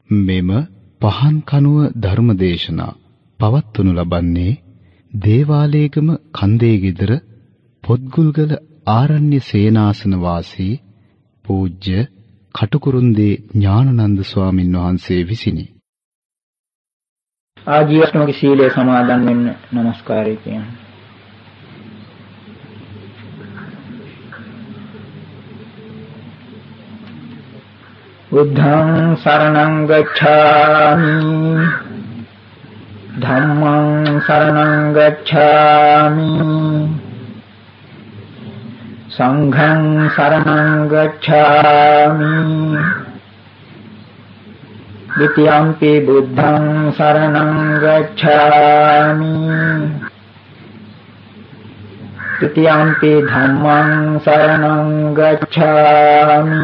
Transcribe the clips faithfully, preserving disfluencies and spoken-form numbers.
මෙම පහන් කනුව ධර්මදේශනා පවත්වනු ලබන්නේ දේවාලේගම කන්දේගෙදර පොත්ගුල්ගල ආරණ්‍ය සේනාසන වාසී පූජ්‍ය කටුකුරුන්දේ ඥානනන්ද ස්වාමින් වහන්සේ විසිනි. ආජීවශ්‍රමක සීලය සමාදන් වෙන්න নমස්කාරය කියනවා. බුද්ධං සරණං ගච්ඡාමි ධම්මං සරණං ගච්ඡාමි සංඝං සරණං ගච්ඡාමි ဒုတိယံ පි බුද්ධං සරණං ගච්ඡාමි ဒုတိယံ පි ධම්මං සරණං ගච්ඡාමි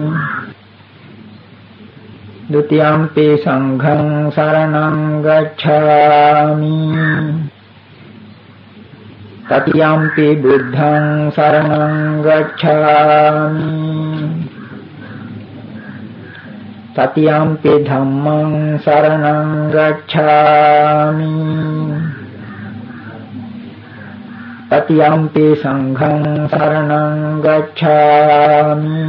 ဒုတိယံ පි සංඝං සරණං ගච්ඡාමි တတိယံ පි බුද්ධං සරණං ගච්ඡාමි တတိယံ පි ධම්මං සරණං ගච්ඡාමි တတိယံ පි සංඝං සරණං ගච්ඡාමි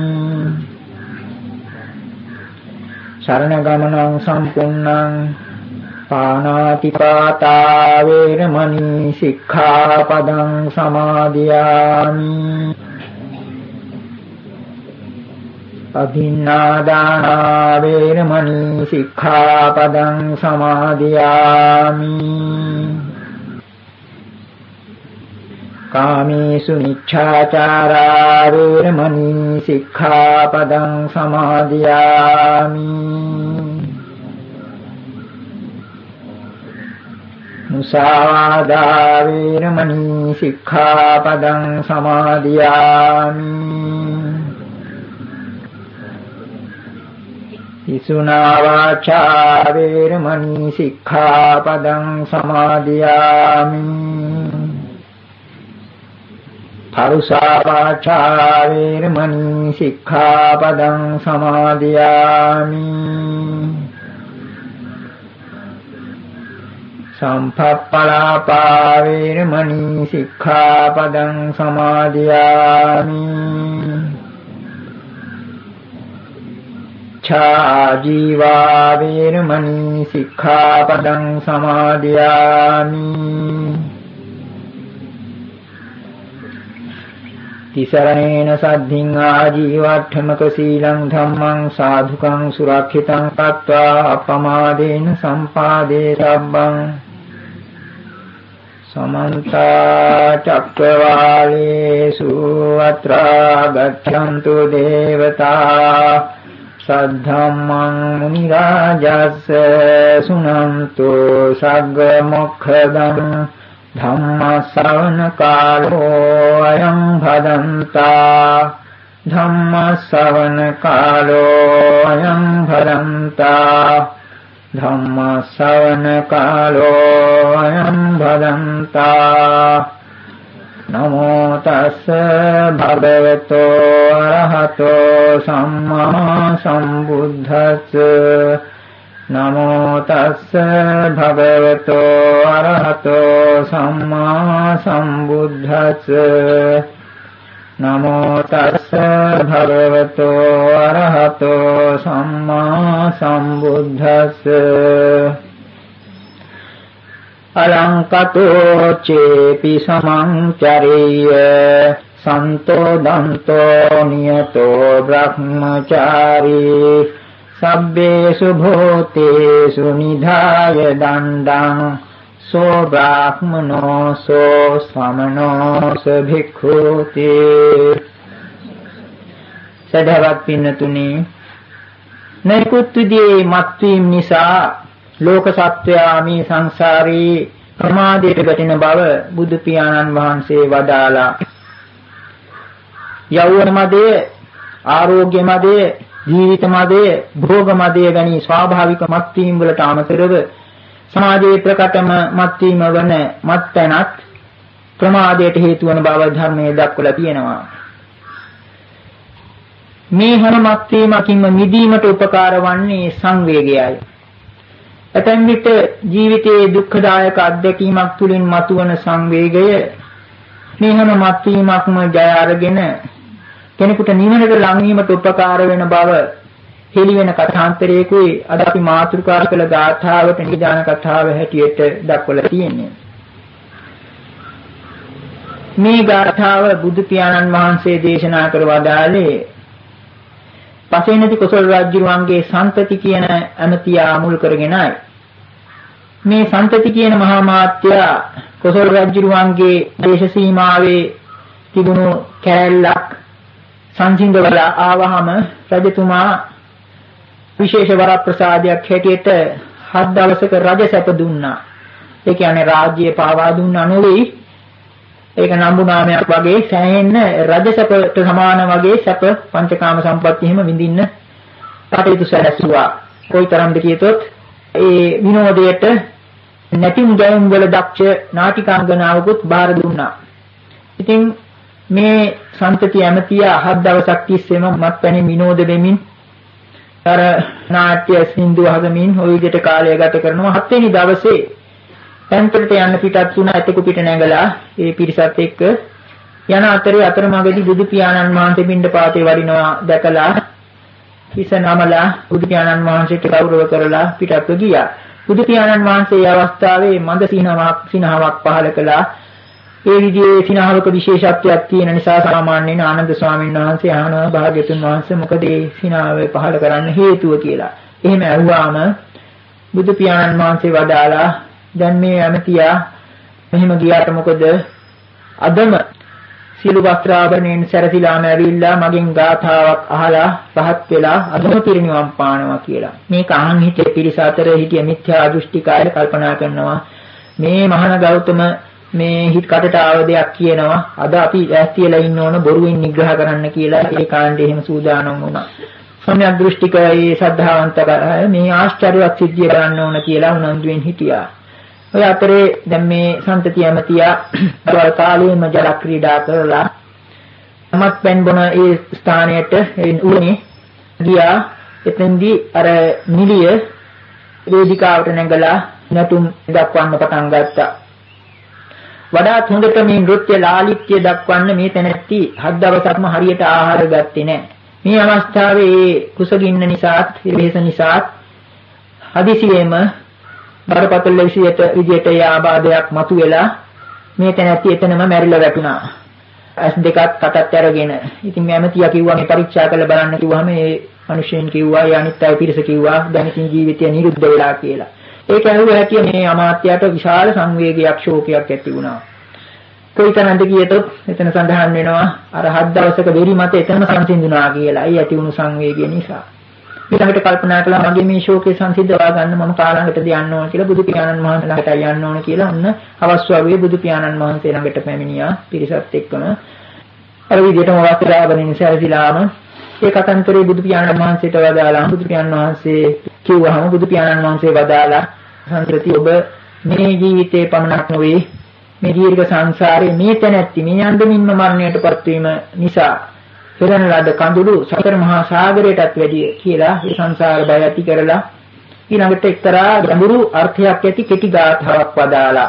สารณกรรมนังสัมปุณังปานาติปาตาเวรมณีสิกขาปดังสมาธิยามิอภินนาดานาเวรมณีสิกขาปดังสมาธิยามิกามิสุมิจฉาจาราเวรมณีสิกขาปดังสมาธิยามิมุสาวาทาเวรมณีสิกขาปดังสมาธิยามิอิสุนาวาชาเวรมณีสิกขาปดังสมาธิยามิภารุสาวาชาเวรมณีสิกขาปดังสมาธิยามิสัมภัปปลาปาเวรมณีสิกขาปดังสมาธิยามิชาจีวาเวรมณีสิกขาปดังสมาธิยามิติสรณเนสัทธิงอาจีวัฏฐมกสีลังธัมมังสาธุกังสุรักขิตังปัตตวาอัปปมาเดนะสัมปาเดสัพพังสมันตาจักรวาเลสุอัตรากัจฉันตุเทวตาสัทธัมมังมุนิราจัสสะสุนันตุสักกโมกขดังธัมมสสวนกาโลอยังภดันตาธัมมสสวนกาโลอยังภดันตาธัมมสสวนกาโลอยังภดันตานะโมตัสสะภะคะวะโตอะระหะโตสัมมาสัมพุทธัสสะนะโมตัสสะภะคะวะโตอะระหะโตสัมมาสัมพุทธัสสะนะโมตัสสะภะคะวะโตอะระหะโตสัมมาสัมพุทธัสสะอลังกโตเจปิสมังจาริยสันโตดันโตนิยโตบรหมจารีสัพเพสุโภเตสุนิธายดันดังโสบรหมโนโสสมโนสภิกขุติසදහවත් පින්නතුනි නිකුත් විදියේ මත්වීම නිසා ලෝක සත්වයා මේ සංසාරේ ප්‍රමාදයට ගැටෙන බව බුදු පියාණන් වහන්සේ වදාලා යෞවන මදය ආරෝග්‍ය මදය ජීවිත මදය භෝග මදය වැනි ස්වාභාවික මත්වීම් වලට අමතරව සමාජයේ ප්‍රකටම මත්වීම වන මත්පැනත් ප්‍රමාදයට හේතු වන බව ධර්මයේ දක්වලා තියෙනවා. මේ හැම මත්වීමකින්ම මිදීමට උපකාර වන්නේ සංවේගයයි. ඇතැම් විට ජීවිතයේ දුක්ඛදායක අත්දැකීමක් තුළින් මතුවන සංවේගය මේ හැම මත්වීමක්ම ජය අරගෙන කෙනෙකුට නිවනට ලං වීමට උපකාර වෙන බව හෙළි වෙන කථාන්තරයකුයි අද අපි මාතෘකා කළ ගාථාවට නිදාන කතාව හැටියට දක්වලා තියෙන්නේ. මේ ගාථාව බුදු පියාණන් වහන්සේ දේශනා කර වදාළේ පසේනති කොසල් රජුගේ සන්තති කියන ඇමතියා මුල් කරගෙනයි. මේ සන්තති කියන මහා මාත්‍යා කොසල් රජුගේ දේශ සීමාවේ තිබුණු කැලලක් සංසිඳවලා ආවහම රජතුමා විශේෂ වරප්‍රසාදයක් හැටියට හත් දවසක රජ සැප දුන්නා. ඒ කියන්නේ රාජ්‍ය පාවා දුන්නා නෙවෙයි. ඒක නම්බු නාමයක් වගේ සෑහෙන්න රජ සැපට සමාන වගේ සැප පංචකාම සම්පatti එහෙම විඳින්න කටයුතු සැලැස්සුවා. කොයිතරම්ද කියතොත් ඒ විනෝදයට නැතිම් ගැයුම් වල දක්ෂ නාටිකාංගනාවකුත් බාර දුන්නා. ඉතින් මේ සන්තති ඇමතියා හත් දවසක් තිස්සේම මත්පැණි විනෝද වෙමින් අර නාට්‍ය සින්දු අහමින් ওই විදිහට කාලය ගත කරනවා. හත්වෙනි දවසේ පැන්තලට යන්න පිටත් වුණා. එතෙකු පිට නැගලා ඒ පිරිසත් එක්ක යන අතරේ අතරමඟදී බුදු පියාණන් වහන්සේ පිණ්ඩපාතේ වඩිනවා දැකලා හිස නමලා බුදු පියාණන් වහන්සේට ගෞරව කරලා පිටත්ව ගියා. බුදු පියාණන් වහන්සේ මේ අවස්ථාවේ මන්ද සිනහවක් සිනහවක් පහල කළා. ඒ විදිහේ සිනහවක විශේෂත්වයක් තියෙන නිසා සාමාන්‍යයෙන් ආනන්ද ස්වාමීන් වහන්සේ අහනවා භාග්‍යතුන් වහන්සේ මොකද මේ සිනහව පහල කරන්න හේතුව කියලා. එහෙම අහුවාම බුදු පියාණන් වහන්සේ වදාලා දැන් මේ ඇමතියා මෙහෙම ගියාට මොකද අදම සියලු වස්ත්‍රාභරණයෙන් සැරසිලාම ඇවිල්ලා මගෙන් ගාථාවක් අහලා රහත් වෙලා අදම පිරිනිවන් පානවා කියලා. මේක අහන් හිතේ පිරිස අතර හිටිය මිත්‍යා දෘෂ්ටිකාරය කල්පනා කරනවා මේ මහාන ගෞතම මේ හිත කටට ආව දෙයක් කියනවා අද අපි ඈස්තියලා ඉන්න ඕන බොරුවෙන් නිග්‍රහ කරන්න කියලා ඒ කාණ්ඩේ එහෙම සූදානම් වුණා. සම්‍යක් දෘෂ්ටිකයේ ශ්‍රද්ධාවන්තකය මේ ආශ්චර්යවත් සිද්ධිය කරන්න ඕන කියලා උනන්දුවෙන් හිටියා. ඔය අතරේ දැන් මේ සන්තති ඇමතියා වර කාලේම ජල ක්‍රීඩා කරලා මත්පැන් බොන ඒ ස්ථානයට උනේ ගියා. එතෙන්දී අර නිලිය වේදිකාවට නැගලා නටුම් දක්වන්න පටන් ගත්තා. වඩාත් හොඳට මේ නෘත්‍ය ලාලිත්‍ය දක්වන්න මේ තැනැත්ති හත් දවසක්ම හරියට ආහාර ගත්තේ නැහැ. මේ අවස්ථාවේ කුසගින්න නිසාත් වෙහෙස නිසාත් හදිසියෙම බරපතල විශේෂ විදියට යාබාධයක් මතුවෙලා මේ තැනැත්ති එතනම මැරිලා වැටුණා. ඇස් දෙකක් කටත් අරගෙන. ඉතින් මේ ඇමතියා කිව්වා මේ පරීක්ෂා කරලා බලන්න කිව්වම මේ මිනිස්සුන් කිව්වා ඒ අනිත් අය පිරිස කිව්වා දැන් ඉතින් ජීවිතය නිරුද්ධ වෙලා කියලා. ඒක ඇහුව හැටිය මේ අමාත්‍යයට විශාල සංවේගයක් ශෝකයක් ඇති වුණා. කොයිතරම්ද කියතොත් එතන සඳහන් වෙනවා අර හත් දවසක වෙරි මත එතනම සංසිඳුණා කියලා. ඒ ඇති වුණු සංවේගය නිසා. ඊළඟට කල්පනා කළා මගේ මේ ශෝකේ සංසිඳවා ගන්න මම කාලඟටද යන්න ඕන කියලා බුදු පියාණන් වහන්සේ ළඟට යන්න ඕන කියලා ඔන්න අවස් වගේ බුදු පියාණන් වහන්සේ ළඟට පැමිණියා පිරිසත් එක්කම. අර විදිහටම වස්ත්‍රාභරණ සැරසිලාම ඒ කතන්තරේ බුදු පියාණන් වහන්සේට වදාලා බුදු පියාණන් වහන්සේ කිව්වහම බුදු පියාණන් වහන්සේ වදාලා සංස්කෘති ඔබ මේ ජීවිතේ පමණක් නොවේ මේ දීර්ඝ සංසාරේ මේ තැනැත්ති මේ අන්දමින්ම මරණයටපත් වීම නිසා පෙරණ ලද කඳුළු සතර මහා සාගරයටත් වැඩිය කියලා මේ සංසාර බය ඇති කරලා ඊළඟට එක්තරා ගැඹුරු අර්ථයක් ඇති කෙටි ගාථාවක් වදාලා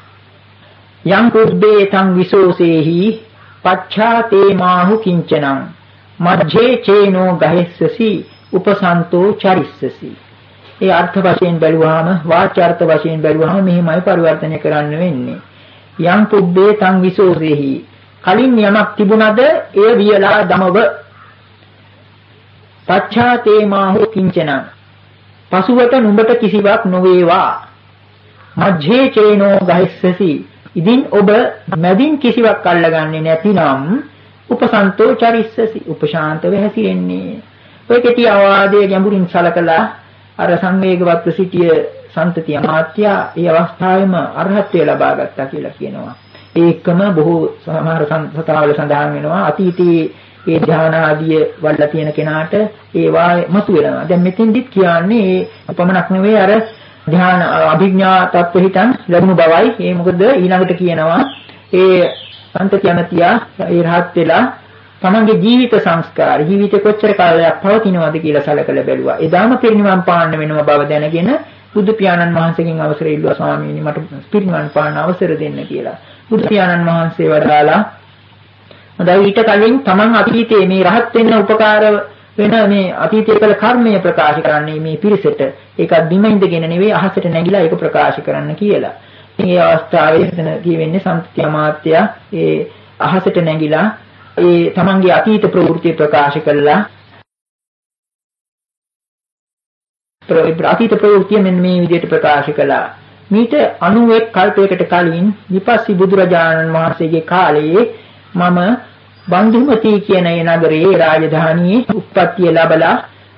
යම් කුබ්බේ තං විසෝසේහි පච්ඡාතේ මාහු කිංචනං මජ්ජේ චේනෝ ගහෙස්සසි උපසන්තෝ චරිස්සසි. ඒ අර්ථ වශයෙන් බැලුවාම වාචාර්ථ වශයෙන් බැලුවාම මෙහිමයි පරිවර්තනය කරන්න වෙන්නේ. යම් කුබ්බේ තං විසෝසේහි කලින් යමක් තිබුණද එය වියලා දමව. පච්ඡාතේ මාහු කිංචනං පසුවට නුඹට කිසිවක් නොවේවා. මජ්ජේ චේනෝ ගහෙස්සසි ඉදින් ඔබ මැදින් කිසිවක් අල්ලගන්නේ නැතිනම් උපසන්තෝ චරිස්සසි උපශාන්ත වෙහසිරෙන්නේ. ඔය කෙටි අවවාදයේ ගැඹුරින් සලකලා අර සංවේගවත් සිටිය සන්තති අමාත්‍යා ඒ අවස්ථාවේම අරහත්ත්වය ලබා ගත්තා කියලා කියනවා. ඒකම බොහෝ සමහර සතාවල සඳහන් වෙනවා අතීතයේ ඒ ධානා ආදී වල තියෙන කෙනාට ඒවා මතු වෙනවා. දැන් මෙතෙන්දිත් කියන්නේ අපමණක් නෙවෙයි අර ධ්‍යාන අභිඥා තත්ත්වෙ හිටන් ලැබුණු බවයි. ඒ මොකද ඊළඟට කියනවා ඒ සන්තති අමතියා ඒ රහත් වෙලා තමන්ගේ ජීවිත සංස්කාර ජීවිතේ කොච්චර කාලයක් පවතිනවද කියලා සැලකලා බැලුවා. එදාම පිරිනිවන් පාන්න වෙනව බව දැනගෙන බුදු පියාණන් වහන්සේගෙන් අවසර ඉල්ලුවා ස්වාමීනි මට පිරිනිවන් පාන්න අවසර දෙන්න කියලා. බුදු පියාණන් වහන්සේ වදාලා හොඳයි ඊට කලින් තමන් අතීතයේ මේ රහත් වෙන්න උපකාර වෙන මේ අතීතයේ කළ කර්මය ප්‍රකාශ කරන්නේ මේ පිරිසට. ඒකත් බිම ඉඳගෙන නෙවෙයි අහසට නැගිලා ඒක ප්‍රකාශ කරන්න කියලා. මේ අවස්ථාවේ එතන කියවෙන්නේ සම්ත්‍ය අමාත්‍යා ඒ අහසට නැගිලා ඒ තමන්ගේ අතීත ප්‍රවෘත්ති ප්‍රකාශ කළා. අතීත ප්‍රවෘත්ති මෙන්න මේ විදිහට ප්‍රකාශ කළා. මීට අනූ එක් කල්පයකට කලින් විපස්සී බුදුරජාණන් වහන්සේගේ කාලයේ මම බන්දුමති කියන ඒ නගරයේ රාජධානියේ උප්පත්තිය ලැබලා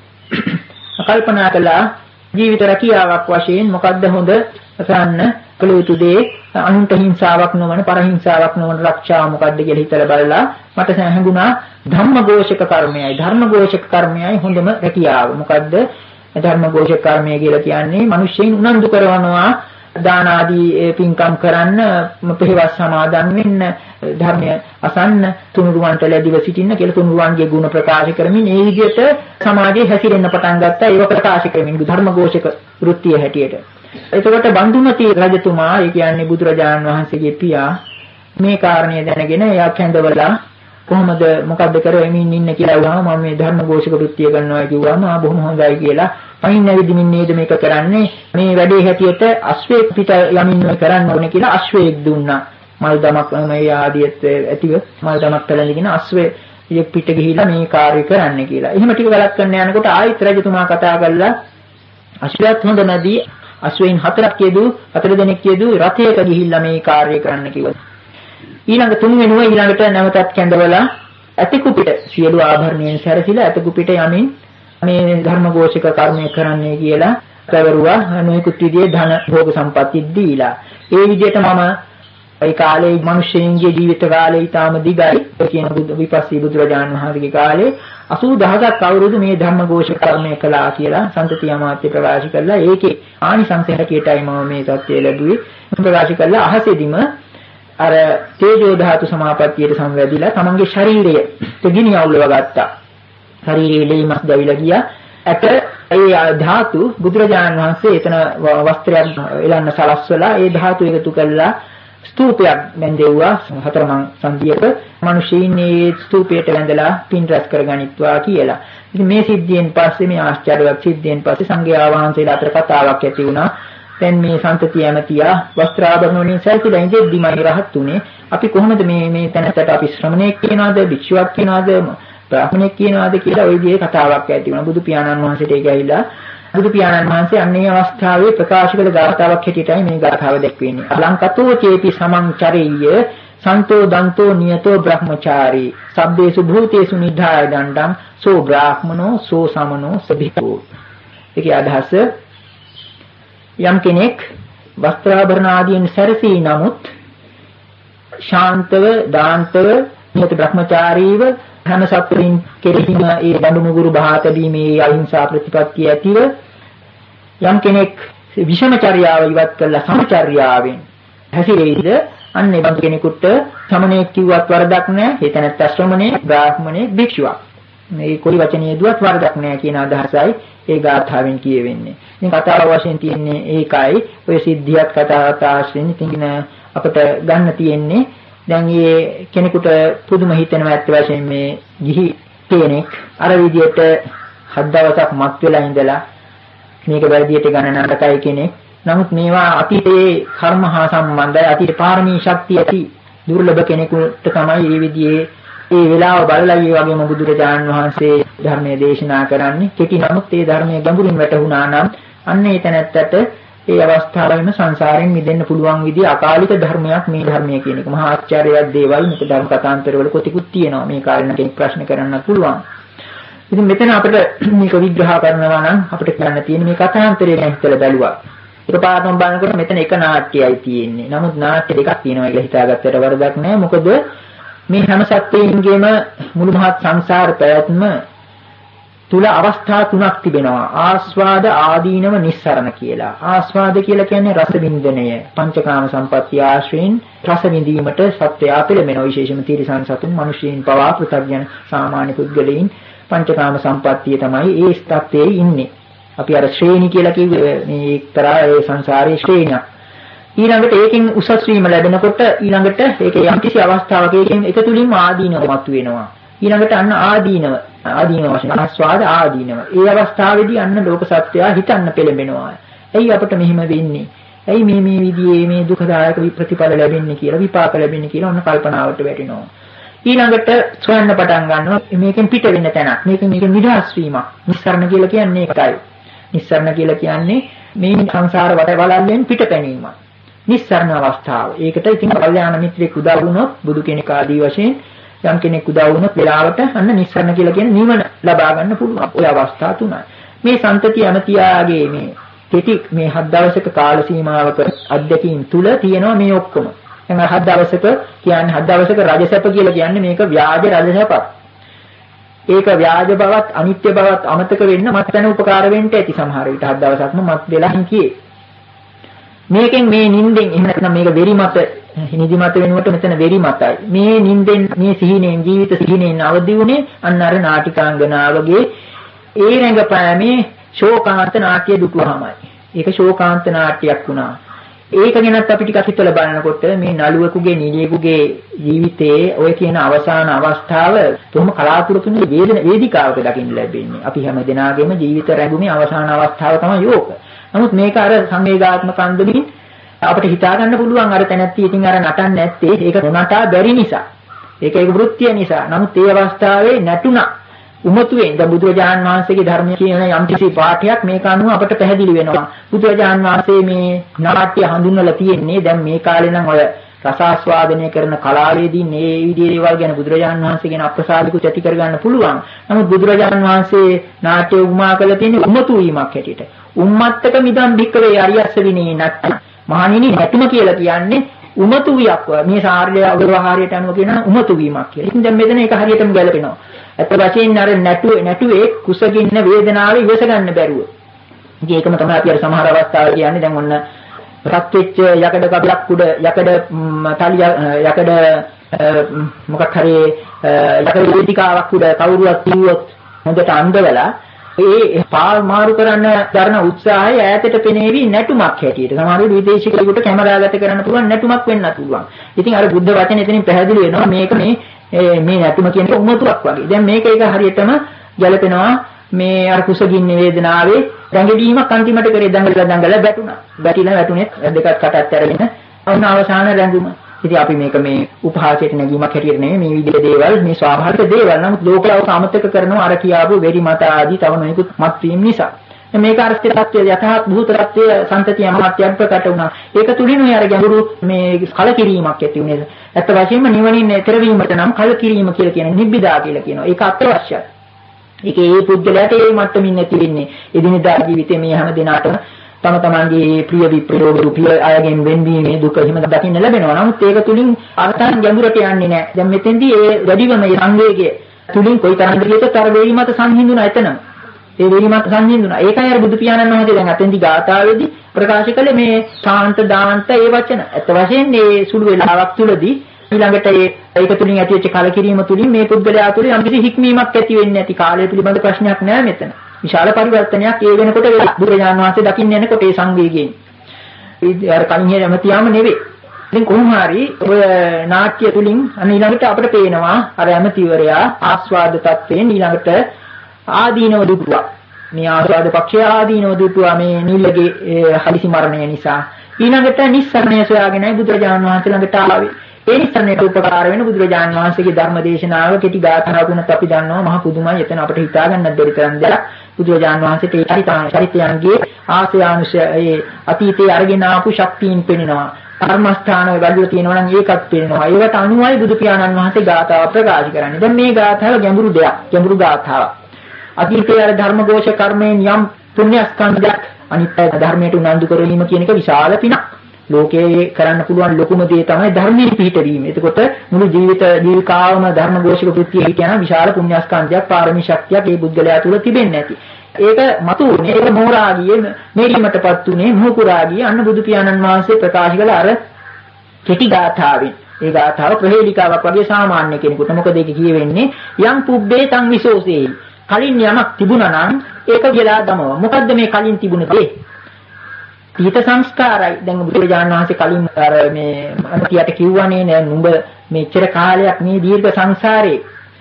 කල්පනා කළා ජීවිත රැකියාවක් වශයෙන් මොකද්ද හොඳ කරන්න කළ යුතු දේ අනුන්ට හිංසාවක් නොවන පරහිංසාවක් නොවන රක්ෂාව මොකද්ද කියලා හිතලා බලලා මට හැඟුණා ධර්මഘോഷක කර්මයයි ධර්මഘോഷක කර්මයයි හොඳම රැකියාව. මොකද්ද ධර්මഘോഷක කර්මය කියලා කියන්නේ මිනිස්සුන් උනන්දු කරනවා දාන ආදී පින්කම් කරන්න පෙරවස් සමාදන් වෙන්න ධර්මය අසන්න තුනුරුවන්ට ලැබිව සිටින්න කියලා තුනුරුවන්ගේ ගුණ ප්‍රකාශ කරමින් ඒ විදිහට සමාජයේ හැසිරෙන්න පටන් ගත්තා. ඒක ප්‍රකාශ කරමින් ධර්මഘോഷක වෘත්තිය හැටියට. එතකොට බන්දුමති රජතුමා ඒ කියන්නේ බුදුරජාණන් වහන්සේගේ පියා මේ කාරණය දැනගෙන එයා කැඳවලා කොහොමද මොකද්ද කරෙමින් ඉන්න කියලා වහම මම මේ ධර්මഘോഷක වෘත්තිය කරනවා කිව්වම ආ බොහොම හොඳයි කියලා පයින් නැවිදිමින් නේද මේක කරන්නේ මේ වැඩේ හැටියට අශ්වයෙක් පිට යමින් මේ කරන්න ඕනේ කියලා අශ්වයෙක් දුන්නා. මල් දමක් මේ ආදියත් ඇතිව මල් දමක් පැලඳගෙන අශ්වයෙක් පිට ගිහිලා මේ කාර්ය කරන්න කියලා. එහෙම ටික ගලක් කරන්න යනකොට ආයිත් රජතුමා කතා කළා අශ්වයත් හොඳ නැදී අශ්වයින් හතරක් කියදු හතර දෙනෙක් කියදු රථයක ගිහිල්ලා මේ කාර්ය කරන්න කිව්වා. ඊළඟ තුන් වෙනුව ඊළඟට නැවතත් කැඳවලා ඇතෙකු පිට සියලු ආභරණයන් සැරසිලා ඇතෙකු පිට යමින් මේ ධර්මഘോഷක කර්මය කරන්නයි කියලා කවරුවා නොයෙකුත් විදිහේ ධන භෝග සම්පatti දීලා. ඒ විදිහට මම ඒ කාලේ මිනිස්සුන්ගේ ජීවිත කාලේ ඊටාම දිගයි. ඒ කියන බුදු විපස්සී බුදුරජාණන් වහන්සේගේ කාලේ අසූ දහසක් අවුරුදු මේ ධර්මഘോഷක කර්මය කළා කියලා සම්තති අමාත්‍ය ප්‍රකාශ කළා. ඒකේ ආනිසංස හැටියටයි මම මේ தත්ත්වය ලැබුවේ. ප්‍රකාශ කළා අහසෙදිම අර තේජෝ ධාතු සමාපත්තියට සංවැදිලා තමන්ගේ ශරීරය තෙගිනි අවුලව ගත්තා. ශරීරයේ ලේමස් දැවිලා ගියා. ඇට ඒ ධාතු බුදුරජාණන් වහන්සේ එතන වස්ත්‍රයක් එලන්න සලස්වලා ඒ ධාතු එකතු කළා ස්තූපයක් බැඳෙව්වා හතරමං සංධියක මිනිස්සුන් මේ ස්තූපයට වැඳලා පින් රැස් කරගනිත්වා කියලා. ඉතින් මේ සිද්ධියෙන් පස්සේ මේ ආශ්චර්යවත් සිද්ධියෙන් පස්සේ සංඝයා වහන්සේලා අතර කතාවක් ඇති වුණා. දැන් මේ සම්තතිය ඇමතියා වස්ත්‍රාභරණ වලින් සැලසිලා ඉඳිද්දිමයි රහත් උනේ. අපි කොහොමද මේ මේ තැනට අපි ශ්‍රමණයෙක් කියනවාද භික්ෂුවක් කියනවාද බ්‍රාහ්මණයෙක් කියනවාද කියලා ওই විදිහේ කතාවක් ඇති වුණා. බුදු පියාණන් වහන්සේට ඒක ඇවිල්ලා බුදු පියාණන් වහන්සේ අන්නේ අවස්ථාවේ ප්‍රකාශ කළ ගාථාවක් හැටියටයි මේ ගාථාව දැක්වෙන්නේ. අලංකතෝ චේපි සමංචරෙය්‍ය සන්තෝ දන්තෝ නියතෝ බ්‍රහ්මචාරී සබ්බේසු භූතේසු නිධාය දණ්ඩම් සෝ බ්‍රාහ්මනෝ සෝ සමනෝ සභිකෝ. ඒකේ අදහස යම් කෙනෙක් වස්ත්‍රාභරණ ආදීන් සැරසී නමුත් ශාන්තව දාන්තව නියත බ්‍රහ්මචාරීව ධන සත්වයින් කෙරෙහිම ඒ දඬු මුගුරු බහා තැබීමේ අහිංසා ප්‍රතිපත්තිය ඇතිව යම් කෙනෙක් විෂමචර්යාව ඉවත් කළා සමචර්යාවෙන් හැසිරෙයිද අන්නේ බඳු කෙනෙකුට සමණේක් කිව්වත් වරදක් නැහැ. ඒ තැනත් ශ්‍රමණේ බ්‍රාහ්මණේ භික්ෂුවක්. මේ කොයි වචනේ දුවත් වරදක් නැහැ කියන අදහසයි ඒ ගාථාවෙන් කියවෙන්නේ. ඉතින් කතාව වශයෙන් තියෙන්නේ ඒකයි. ඔය සිද්ධියත් කතාවත් ආශ්‍රයෙන් ඉතින් අපිට ගන්න තියෙන්නේ දැන් මේ කෙනෙකුට පුදුම හිතෙනවා ඇත්ත වශයෙන් මේ ගිහි කෙනෙක් අර විදියට හත් දවසක් මත් වෙලා ඉඳලා මේක වැරදියට ගණන නඩකයි කෙනෙක්. නමුත් මේවා අතීතයේ කර්ම හා සම්බන්ධයි. අතීත පාරමී ශක්තිය ඇති දුර්ලභ කෙනෙකුට තමයි මේ විදිහේ ඒ වෙලාව බලලා ඒ වගේම බුදුරජාණන් වහන්සේ ධර්මයේ දේශනා කරන්නේ. කෙටි නමුත් ඒ ධර්මයේ ගැඹුරින් වැටහුණා නම් අන්න ඒ තැනැත්තට ඒ අවස්ථාවෙම සංසාරයෙන් මිදෙන්න පුළුවන් විදිහ අකාලික ධර්මයක් මේ ධර්මය කියන එක. මහා ආශ්චර්යවත් දේවල් මේක ධර්ම කතාන්තරවල කොටිකුත් තියෙනවා. මේ කාරණා කෙනෙක් ප්‍රශ්න කරන්න පුළුවන්. ඉතින් මෙතන අපිට මේක විග්‍රහ කරනවා නම් අපිට කියන්න තියෙන්නේ මේ කතාන්තරය ගැන හිතලා බැලුවා. එකපාරටම බලනකොට මෙතන එක නාට්‍යයයි තියෙන්නේ. නමුත් නාට්‍ය දෙකක් තියෙනවා කියලා හිතාගත්තට වරදක් නෑ. මොකද මේ හැම සත්‍යයෙන්ගේම මුළු මහත් සංසාර පැවැත්ම තුල අවස්ථා තුනක් තිබෙනවා. ආස්වාද, ආදීනව, නිස්සරණ කියලා. ආස්වාද කියලා කියන්නේ රස වින්දනය. පංචකාම සම්පත්තිය ආශ්‍රයෙන් රස විඳීමට සත්‍යය පෙළඹෙනවා. විශේෂම තිරිසන් සතුන්, මිනිසෙයින් පවා පෘථග්ජන සාමාන්‍ය පුද්ගලයන් පංචකාම සම්පත්තිය තමයි ඒ ස්ථත්තේ ඉන්නේ. අපි අර ශ්‍රේණි කියලා කිව්වේ මේ එක්තරා ඒ සංසාරයේ ශ්‍රේණියක්. ඊළඟට ඒකෙන් උසස් වීම ලැබෙනකොට ඊළඟට ඒකේ යම්කිසි අවස්ථාවක ඒකෙන් එක තුලින්ම ආදීනව මතුවෙනවා. ඊළඟට අන්න ආදීනව ආදීනව වශයෙන් ආස්වාද ආදීනව. ඒ අවස්ථාවේදී අන්න ලෝක සත්‍යය හිතන්න පෙළඹෙනවා. ඇයි අපිට මෙහෙම වෙන්නේ? ඇයි මේ මේ විදිහේ මේ දුකදායක ප්‍රතිඵල ලැබෙන්නේ කියලා විපාක ලැබෙන්නේ කියලා ඔන්න කල්පනාවට වැටෙනවා. ඊළඟට සොයන්න පටන් ගන්නවා මේකෙන් පිට වෙන්න තැනක්. මේකෙන් මේකෙන් නිදහස් වීමක්. නිස්සරණ කියලා කියන්නේ ඒකයි. නිස්සරණ කියලා කියන්නේ මේ සංසාර වට වලල්ලෙන් පිටපැනීමක්. නිස්සරණ අවස්ථාව. ඒකට ඉතින් කල්යාණ මිත්‍රෙක් උදව් වුණොත් බුදු කෙනෙක් ආදී වශයෙන් යම් කෙනෙක් උදව් වුණොත් වෙලාවට අන්න නිස්සරණ කියලා කියන්නේ නිවන ලබා ගන්න පුළුවන්. ඔය අවස්ථා තුනයි. මේ සම්තති අමතියාගේ මේ කෙටි මේ හත් දවසක කාල සීමාවක අධ්‍යක්ීම් තුල තියෙනවා මේ ඔක්කොම. දැන් හත් දවසක කියන්නේ හත් දවසක රජසැප කියලා කියන්නේ මේක ව්‍යාජ රජසැපක්. ඒක ව්‍යාජ බවත් අනිත්‍ය බවත් අමතක වෙන්න මත්පැන උපකාර වෙන්න ඇති සමහර විට හත් දවසක්ම මත් වෙලා හිටියේ. මේකෙන් මේ නිින්දෙන් එහෙම නැත්නම් මේක වෙරි මත නිදි මත වෙනුවට මෙතන වෙරි මතයි. මේ නිින්දෙන් මේ සිහිනෙන් ජීවිත සිහිනෙන් අවදි වුණේ අන්න අර නාටිකාංගනාවගේ ඒ රංගපෑමේ ශෝකාන්ත නාට්‍ය දුටුවාමයි. ඒක ශෝකාන්ත නාට්‍යයක් වුණා. ඒක ගැනත් අපි ටිකක් හිතලා බලනකොට මේ නළුවෙකුගේ නිලියෙකුගේ ජීවිතයේ ඔය කියන අවසාන අවස්ථාව කොහොම කලාතුරකින් වේදන වේදිකාවක දකින්න ලැබෙන්නේ. අපි හැම දිනාගෙම ජීවිත රැඳුමේ අවසාන අවස්ථාව තමයි යෝක. නමුත් මේක අර සංවේගාත්මක අන්දමින් අපිට හිතා ගන්න පුළුවන් අර තැනැත්තිය ඉතින් අර නටන්නේ නැත්තේ ඒක නොනටා බැරි නිසා. ඒක ඒක වෘත්තිය නිසා. නමුත් ඒ අවස්ථාවේ නැටුණා. උමතුවෙන් ද බුදුරජාන් වහන්සේගේ ධර්මයේ කියන යම්කිසි පාඨයක් මේක අනුව අපට පැහැදිලි වෙනවා. බුදුරජාන් වහන්සේ මේ නාට්‍ය හඳුන්වලා තියෙන්නේ දැන් මේ කාලේ නම් ඔය රසාස්වාදනය කරන කලාවේදී මේ විදිහේ දේවල් ගැන බුදුරජාන් වහන්සේ ගැන අප්‍රසාදිකුත් ඇති කරගන්න පුළුවන්. නමුත් බුදුරජාන් වහන්සේ නාට්‍ය උපමා කරලා තියෙන්නේ උමතු වීමක් හැටියට. උම්මත්තක මිදම් භික්කවේ අරියස්ස විනේ නැත්නම් මහණෙනි නැතුම කියලා කියන්නේ උමතු වියක් මේ සාර්ය අවවහාරයට අනුව කියන උමතු වීමක් කියලා. ඉතින් දැන් මෙතන ඒක හරියටම ගැලපෙනවා. අත වශයෙන් අර නැටුවේ නැටුවේ කුසගින්න වේදනාව ඉවස ගන්න බැරුව. ඉතින් ඒකම තමයි අපි අර සමහර අවස්ථාවල කියන්නේ දැන් ඔන්න රත් වෙච්ච යකඩ කබලක් උඩ යකඩ තලිය යකඩ මොකක් හරි යකඩ වේදිකාවක් උඩ කවුරුවත් කිව්වොත් හොඳට අඳවලා ඒ පාල් මාරු කරන්න දරන උත්සාහය ඈතට පෙනේවි නැටුමක් හැටියට. සමහර විදේශිකයෙකුට කැමරාගත කරන්න පුළුවන් නැටුමක් වෙන්නත් පුළුවන්. ඉතින් අර බුද්ධ වචනේ එතනින් පැහැදිලි වෙනවා මේක මේ මේ නැටුම කියන එක උමතුවක් වගේ. දැන් මේක ඒක හරියටම ගැලපෙනවා මේ අර කුසගින්න වේදනාවේ රැඟවීමක් අන්තිමට කරේ දඟලලා දඟලලා බැටුණා. බැටිලා වැටුනේ දෙකක් කටත් ඇරගෙන අවුන අවසාන රැඟුම. ඉතින් අපි මේක මේ උපහාසයට නැගීමක් හැටියට නෙමෙයි මේ විදිහේ දේවල් මේ ස්වාභාවික දේවල්. නමුත් ලෝකලව අමතක කරනවා අර කියාපු වෙරි මත ආදී තව නොයෙකුත් මත් වීම නිසා. මේක අර ස්ථිරත්වයේ යථාත් භූතත්වයේ සම්තතිය අමාත්‍යයන් ප්‍රකට වුණා. ඒක තුලින් ඔය අර ගැඹුරු මේ කලකිරීමක් ඇති වුණේ. ඇත්ත වශයෙන්ම නිවනින් ඈතර වීමට නම් කලකිරීම කියලා කියන්නේ නිබ්බිදා කියලා කියනවා. ඒක අත්‍යවශ්‍යයි. ඒක ඒ පුද්ගලයාට ඒ මට්ටමින් නැති වෙන්නේ. එදිනෙදා ජීවිතේ මේ හැම දිනකටම තම තමන්ගේ ප්‍රිය විප්‍රයෝග රූපී අයගෙන් වෙන්වීමේ දුක එහෙම දකින්න ලැබෙනවා. නමුත් ඒක තුලින් අරතන් ගැඹුරට යන්නේ නැහැ. දැන් මෙතෙන්දී ඒ වැඩිවම මේ සංවේගය තුලින් කොයි තරම් දෙයකට අර වේගි මත සංහිඳුණා එතනම. ඒ වේගි මත සංහිඳුණා. ඒකයි අර බුදු පියාණන් වහන්සේ දැන් අතෙන්දී ගාථාවේදී ප්‍රකාශ කළේ මේ ශාන්ත දාන්ත ඒ වචන. ඇත්ත වශයෙන් මේ සුළු වෙලාවක් තුලදී ඊළඟට ඒ ඒක තුලින් ඇතිවෙච්ච කලකිරීම තුලින් මේ පුද්ගලයා තුළ යම්කිසි හික්මීමක් ඇති වෙන්නේ නැති කාලය පිළිබඳ ප්‍රශ්නයක් නෑ මෙතන. විශාල පරිවර්තනයක් ඒ වෙනකොට වෙලා බුදුරජාණන් වහන්සේ දකින්න යනකොට ඒ සංවේගයෙන්. ඒ අර කලින් හැමතියම නෙවෙයි. ඉතින් කොහොම හරි ඔය නාට්‍ය තුලින් අන්න ඊළඟට අපිට පේනවා අර ඇමතිවරයා ආස්වාද තත්ත්වයෙන් ඊළඟට ආදීනව දුටුවා. මේ ආස්වාද පක්ෂය ආදීනව දුටුවා මේ නිල්ලගේ හදිසි මරණය නිසා. ඊළඟට නිස්සරණය සොයාගෙනයි බුදුරජාණන් වහන්සේ ළඟට ආවේ. ඒ නිස්සරණයට උපකාර වෙන බුදුරජාණන් වහන්සේගේ ධර්ම දේශනාව කෙටි ගාථා තුනක් අපි දන්නවා මහ පුදුමයි. එතන අපිට හිතා ගන්නත් බැරි තරම් දෙයක් බුදුරජාණන් වහන්සේට ඒ චරිතයන්ගේ ආශයානුශය ඒ අතීතයේ අරගෙන ආපු ශක්තියින් පෙනෙනවා. කර්මස්ථාන වල තියෙනවා නම් ඒකත් පෙනෙනවා. ඒකට අනුවයි බුදු පියාණන් වහන්සේ ගාථාව ප්‍රකාශ කරන්නේ. දැන් මේ ගාථාව ගැඹුරු දෙයක්. ගැඹුරු ගාථාවක්. අතීතයේ ධර්මഘോഷ කර්මයෙන් යම් පුණ්‍ය ස්කන්ධයක් අනිත් ධර්මයට උනන්දු කරවීම කියන එක විශාල පිනක්. ලෝකේ කරන්න පුළුවන් ලොකුම දේ තමයි ධර්මයේ පිහිටවීම. එතකොට මුළු ජීවිත ජීවිකාවම ධර්ම ഘോഷක කෘත්‍යය කියන විශාල පුණ්‍යස්කන්ධයක් පාරමී ශක්තියක් ඒ බුද්ධලයා තුල තිබෙන්නේ නැති. ඒක මතුනේ ඒක මෝරාගියේ මෙරීමටපත් උනේ මොහුකුරාගිය අන්න බුදු පියාණන් වහන්සේ ප්‍රකාශ කළ අර කෙටි ගාථාවෙන්. ඒ ගාථාව ප්‍රහේලිකාවක් වගේ සාමාන්‍ය කෙනෙකුට මොකද ඒක කියවෙන්නේ යම් පුබ්බේ තං විසෝසේයි. කලින් යමක් තිබුණා නම් ඒක විලා දමව. මොකද්ද මේ කලින් තිබුණ දේ? ඊට සංස්කාරයි. දැන් බුදුරජාණන් වහන්සේ කලින් අර මේ අන්තියට කිව්වනේ නෑ නුඹ මෙච්චර කාලයක් මේ දීර්ඝ සංසාරේ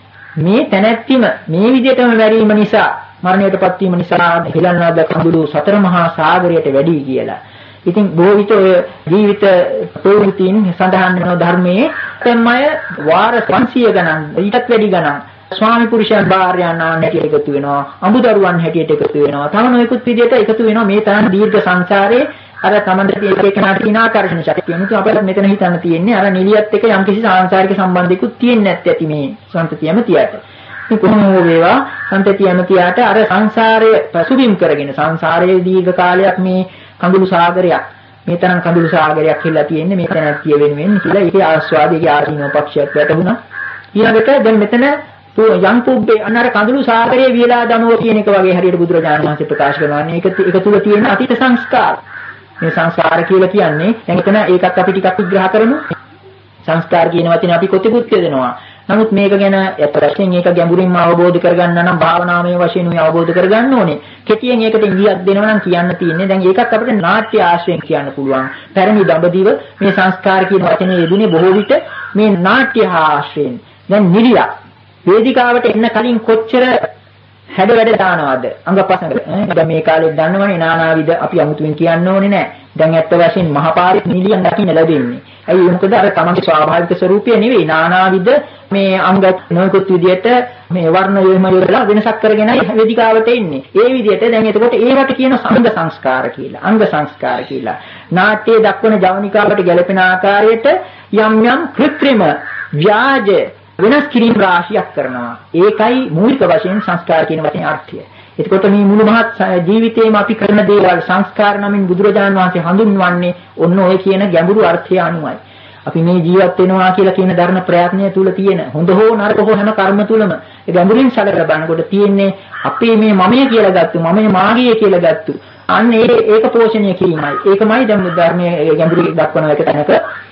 මේ තැනැත්තිම මේ විදිහටම වැරීම නිසා මරණයටපත් වීම නිසා හිලන්නාද කඳුළු සතර මහා සාගරයට වැඩි කියලා. ඉතින් බොහෝ විට ඔය ජීවිත ප්‍රවෘත්තීන් සඳහන් වෙන ධර්මයේ තෙම්මය වාර පන්සිය ගණන් ඊටත් වැඩි ගණන් ස්වාමි පුරුෂයන් භාර්යයන් හැටියට එකතු වෙනවා අමුදරුවන් හැටියට එකතු වෙනවා තව නොයෙකුත් විදිහට එකතු වෙනවා මේ තරම් දීර්ඝ සංසාරේ අර තමන්ට තියෙන එකනාට තියෙන ආකර්ෂණ ශක්තිය නුතු අපිට මෙතන හිතන්න තියෙන්නේ අර නිලියත් එක්ක යම්කිසි සාංශාරික සම්බන්ධයකුත් තියෙන්නේ නැත්te ඇති මේ සම්පතියම තියට මේ කොහොම හෝ වේවා සම්පතියම තියට අර සංසාරයේ පසුබිම් කරගෙන සංසාරයේ දීර්ඝ කාලයක් මේ කඳුළු සාගරයක් මේ තරම් කඳුළු සාගරයක් කියලා තියෙන්නේ මේ තැනක් කිය වෙනුවෙන් කියලා ඒකේ ආස්වාදයේ ආදීනව පක්ෂයක් වැටුණා ඊළඟට දැන් මෙතන යම් පුබ්බේ අන්නර කඳුළු සාගරයේ වියලා දමෝ කියන එක වගේ හරියට බුදුරජාණන් වහන්සේ ප්‍රකාශ කරනවා නේ ඒක ඒක තුල තියෙන අතීත සංස්කාර මේ සංස්කාර කියලා කියන්නේ දැන් එතන ඒකත් අපි ටිකක් විග්‍රහ කරමු සංස්කාර කියන වචනේ අපි කොටිකුත් කියනවා නමුත් මේක ගැන අත්‍යවශ්‍යයෙන් ඒක ගැඹුරින්ම අවබෝධ කරගන්න නම් භාවනාමය වශයෙන් උයි අවබෝධ කරගන්න ඕනේ. කෙටියෙන් ඒකට ඉංග්‍රීසියක් දෙනවා නම් කියන්න තියෙන්නේ දැන් ඒකත් අපිට නාට්‍ය ආශ්‍රයෙන් කියන්න පුළුවන්. පැරණි දඹදිව මේ සංස්කාර කියන වචනේ යෙදුනේ බොහෝ විට මේ නාට්‍ය ආශ්‍රයෙන්. දැන් නිලිය වේදිකාවට එන්න කලින් කොච්චර හැඩ වැඩ දානවද අංගපසංග දැන් මේ කාලේ දන්නවනේ නානාවිද අපි අමුතුවෙන් කියන්න ඕනේ නැහැ. දැන් ඇත්ත වශයෙන් මහපාරේ නිලියන් දකින්න ලැබෙන්නේ. ඇයි මොකද අර තමන්ගේ ස්වාභාවික ස්වરૂපය නෙවෙයි නානාවිද මේ අංග නොයෙකුත් විදියට මේ වර්ණ යොම යොදලා වෙනසක් කරගෙනයි වේදිකාවට එන්නේ. ඒ විදියට දැන් එතකොට ඒවට කියන අංග සංස්කාර කියලා. අංග සංස්කාර කියලා. නාට්‍යයේ දක්වන ජවනිකාවට ගැලපෙන ආකාරයට යම් යම් කෘත්‍රිම ව්‍යාජ වෙනස් කිරීම රාශියක් කරනවා. ඒකයි මූලික වශයෙන් සංස්කාර කියන වචනේ අර්ථය. එතකොට මේ මුළු මහත් ජීවිතේම අපි කරන දේවල් සංස්කාර නමින් බුදුරජාණන් වහන්සේ හඳුන්වන්නේ ඔන්න ඔය කියන ගැඹුරු අර්ථය අනුවයි. අපි මේ ජීවත් වෙනවා කියලා කියන ධර්ම ප්‍රයත්නය තුල තියෙන හොඳ හෝ නරක හෝ හැම කර්ම තුලම ඒ ගැඹුරින් සැලකලා බලනකොට තියෙන්නේ අපේ මේ මමයේ කියලා ගත්තු මමයේ මාගේ කියලා ගත්තු අන්න ඒ ඒක පෝෂණය කිරීමයි. ඒකමයි දැන් ධර්මයේ ගැඹුරින් දක්වන එක තැනක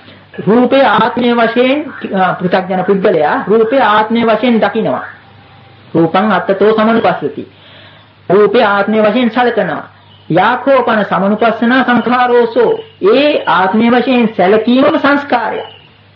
රූපේ ආත්මයේ වශයෙන් පෘථග්ජන පුද්ගලයා රූපේ ආත්මයේ වශයෙන් දකිනවා. රූපං අත්තතෝ සමනුපස්සති. රූපේ ආත්මයේ වශයෙන් සැලකනවා. යාකෝපන සමනුපස්සනා සංඛාරෝසෝ ඒ ආත්මයේ වශයෙන් සැලකීමම සංස්කාරය.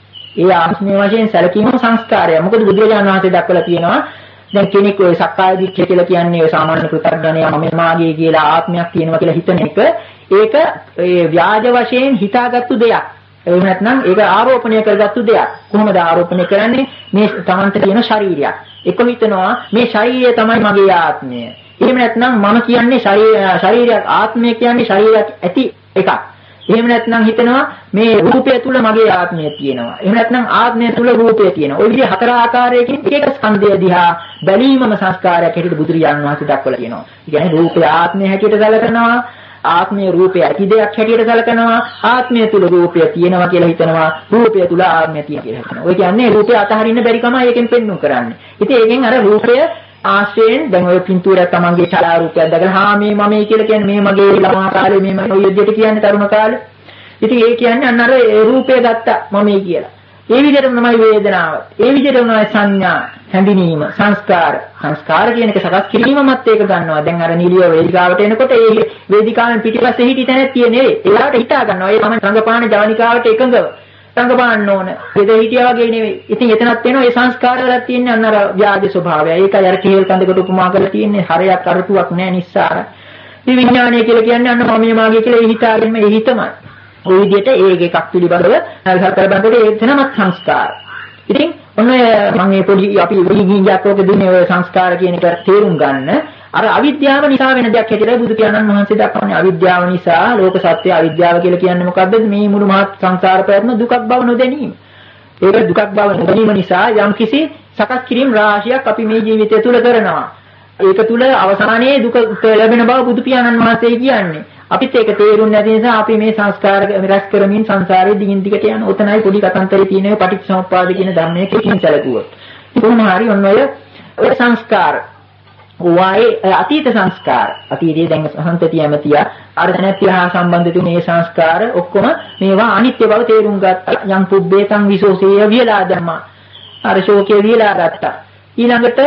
ඒ ආත්මයේ වශයෙන් සැලකීමම සංස්කාරය. මොකද බුදුරජාණන් වහන්සේ දක්වලා තියෙනවා දැන් කෙනෙක් ඔය සක්කාය දිට්ඨිය කියලා කියන්නේ ඔය සාමාන්‍ය පෘථග්ජනයා මම මාගේ කියලා ආත්මයක් තියෙනවා කියලා හිතන එක ඒක ඒ ව්‍යාජ වශයෙන් හිතාගත්තු දෙයක්. එහෙම නැත්නම් ඒක ආරෝපණය කරගත්තු දෙයක්. කොහොමද ආරෝපණය කරන්නේ? මේ තමන්ට තියෙන ශරීරයක්. එක හිතනවා මේ ශරීරය තමයි මගේ ආත්මය. එහෙම නැත්නම් මම කියන්නේ ශරීරයක් ආත්මය කියන්නේ ශරීරයක් ඇති එකක්. එහෙම නැත්නම් හිතනවා මේ රූපය තුල මගේ ආත්මය තියෙනවා. එහෙම නැත්නම් ආත්මය තුල රූපය තියෙනවා. ওই විදිහ හතර ආකාරයකින් එක එක ස්කන්ධය දිහා බැලීමම සංස්කාරයක් හැටියට බුදුරජාණන් වහන්සේ දක්වලා තියෙනවා. ඒ කියන්නේ රූපය ආත්මය හැටියට සැලකනවා. ආත්මය රූපය ඇති දෙයක් හැටියට සැලකනවා. ආත්මය තුල රූපය තියෙනවා කියලා හිතනවා. රූපය තුල ආත්මය තියෙනවා කියලා හිතනවා. ඔය කියන්නේ රූපය අතහරින්න බැරි කම ඒකෙන් පෙන්වන්න කරන්නේ. ඉතින් ඒකෙන් අර රූපය ආශ්‍රයෙන් දැන් ඔය පින්තූරයක් තමන්ගේ ඡලා රූපයක් දැකලා හා මේ මමයි කියලා කියන්නේ මේ මගේ ළමා කාලේ මේ මම ඔය විදිහට කියන්නේ තරුණ කාලේ. ඉතින් ඒ කියන්නේ අන්න අර රූපය ගත්තා මමයි කියලා. ඒ විදිහටම තමයි වේදනාව. ඒ විදිහටම තමයි සංඥා, හැඳිනීම, සංස්කාර. සංස්කාර කියන එක සකස් කිරීමමත් ඒක ගන්නවා. දැන් අර නිලිය වේදිකාවට එනකොට ඒ වේදිකාවෙන් පිටිපස්සේ හිටි තැනක් තියෙන්නේ. ඒලාට හිතා ගන්නවා. ඒ තමයි රංගපාන ජවනිකාවට එකඟව රංගපාන්න ඕන. දෙද හිටියා වගේ නෙවෙයි. ඉතින් එතනත් වෙනවා ඒ සංස්කාර වල තියෙන අන්න අර ව්‍යාජ ස්වභාවය. ඒකයි අර කේල් කඳකට උපමා කරලා තියෙන්නේ. හරයක් අරතුවක් නැහැ නිස්සාර. මේ විඥානය කියලා කියන්නේ අන්න මම මාගේ කියලා ඒ හිතාගෙන මේ හිතමයි. ওই විදිහට ඒක එකක් පිළිබඳව සල්කල බඳට ඒ වෙනමත් සංස්කාර. ඉතින් ඔන්න මම මේ පොඩි අපි විහිංගියක් ඔක දුන්නේ ඔය සංස්කාර කියන එක තේරුම් ගන්න. අර අවිද්‍යාව නිසා වෙන දෙයක් හැටියට බුදු පියාණන් වහන්සේ දක්වන්නේ අවිද්‍යාව නිසා ලෝක සත්‍ය අවිද්‍යාව කියලා කියන්නේ මොකද්ද? මේ මුළු මහත් සංසාර ප්‍රයත්න දුකක් බව නොදැනීම. ඒක දුකක් බව නොදැනීම නිසා යම්කිසි සකස් කිරීම රාශියක් අපි මේ ජීවිතය තුළ කරනවා. ඒක තුල අවසානයේ දුක ලැබෙන බව බුදු පියාණන් වහන්සේ කියන්නේ. අපිත් ඒක තේරුම් නැති නිසා අපි මේ සංස්කාර රැස් කරමින් සංසාරේ දිගින් දිගට යන ඔතනයි පොඩි කතන්දරේ තියෙන පටිච්චසමුප්පාද කියන ධර්මයේ කිසිම සැලකුවොත්. කොහොම හරි ඔන්න ඔය ඔය සංස්කාර වායේ අතීත සංස්කාර අතීතයේ දැන් සංතතිය ඇමතිය අර දැනත්‍ය හා සම්බන්ධ තුනේ මේ සංස්කාර ඔක්කොම මේවා අනිත්‍ය බව තේරුම් ගත්තා. යම් පුබ්බේතං විසෝසේය වියලා ධම්මා අර ශෝකේ වියලා ගත්තා. ඊළඟට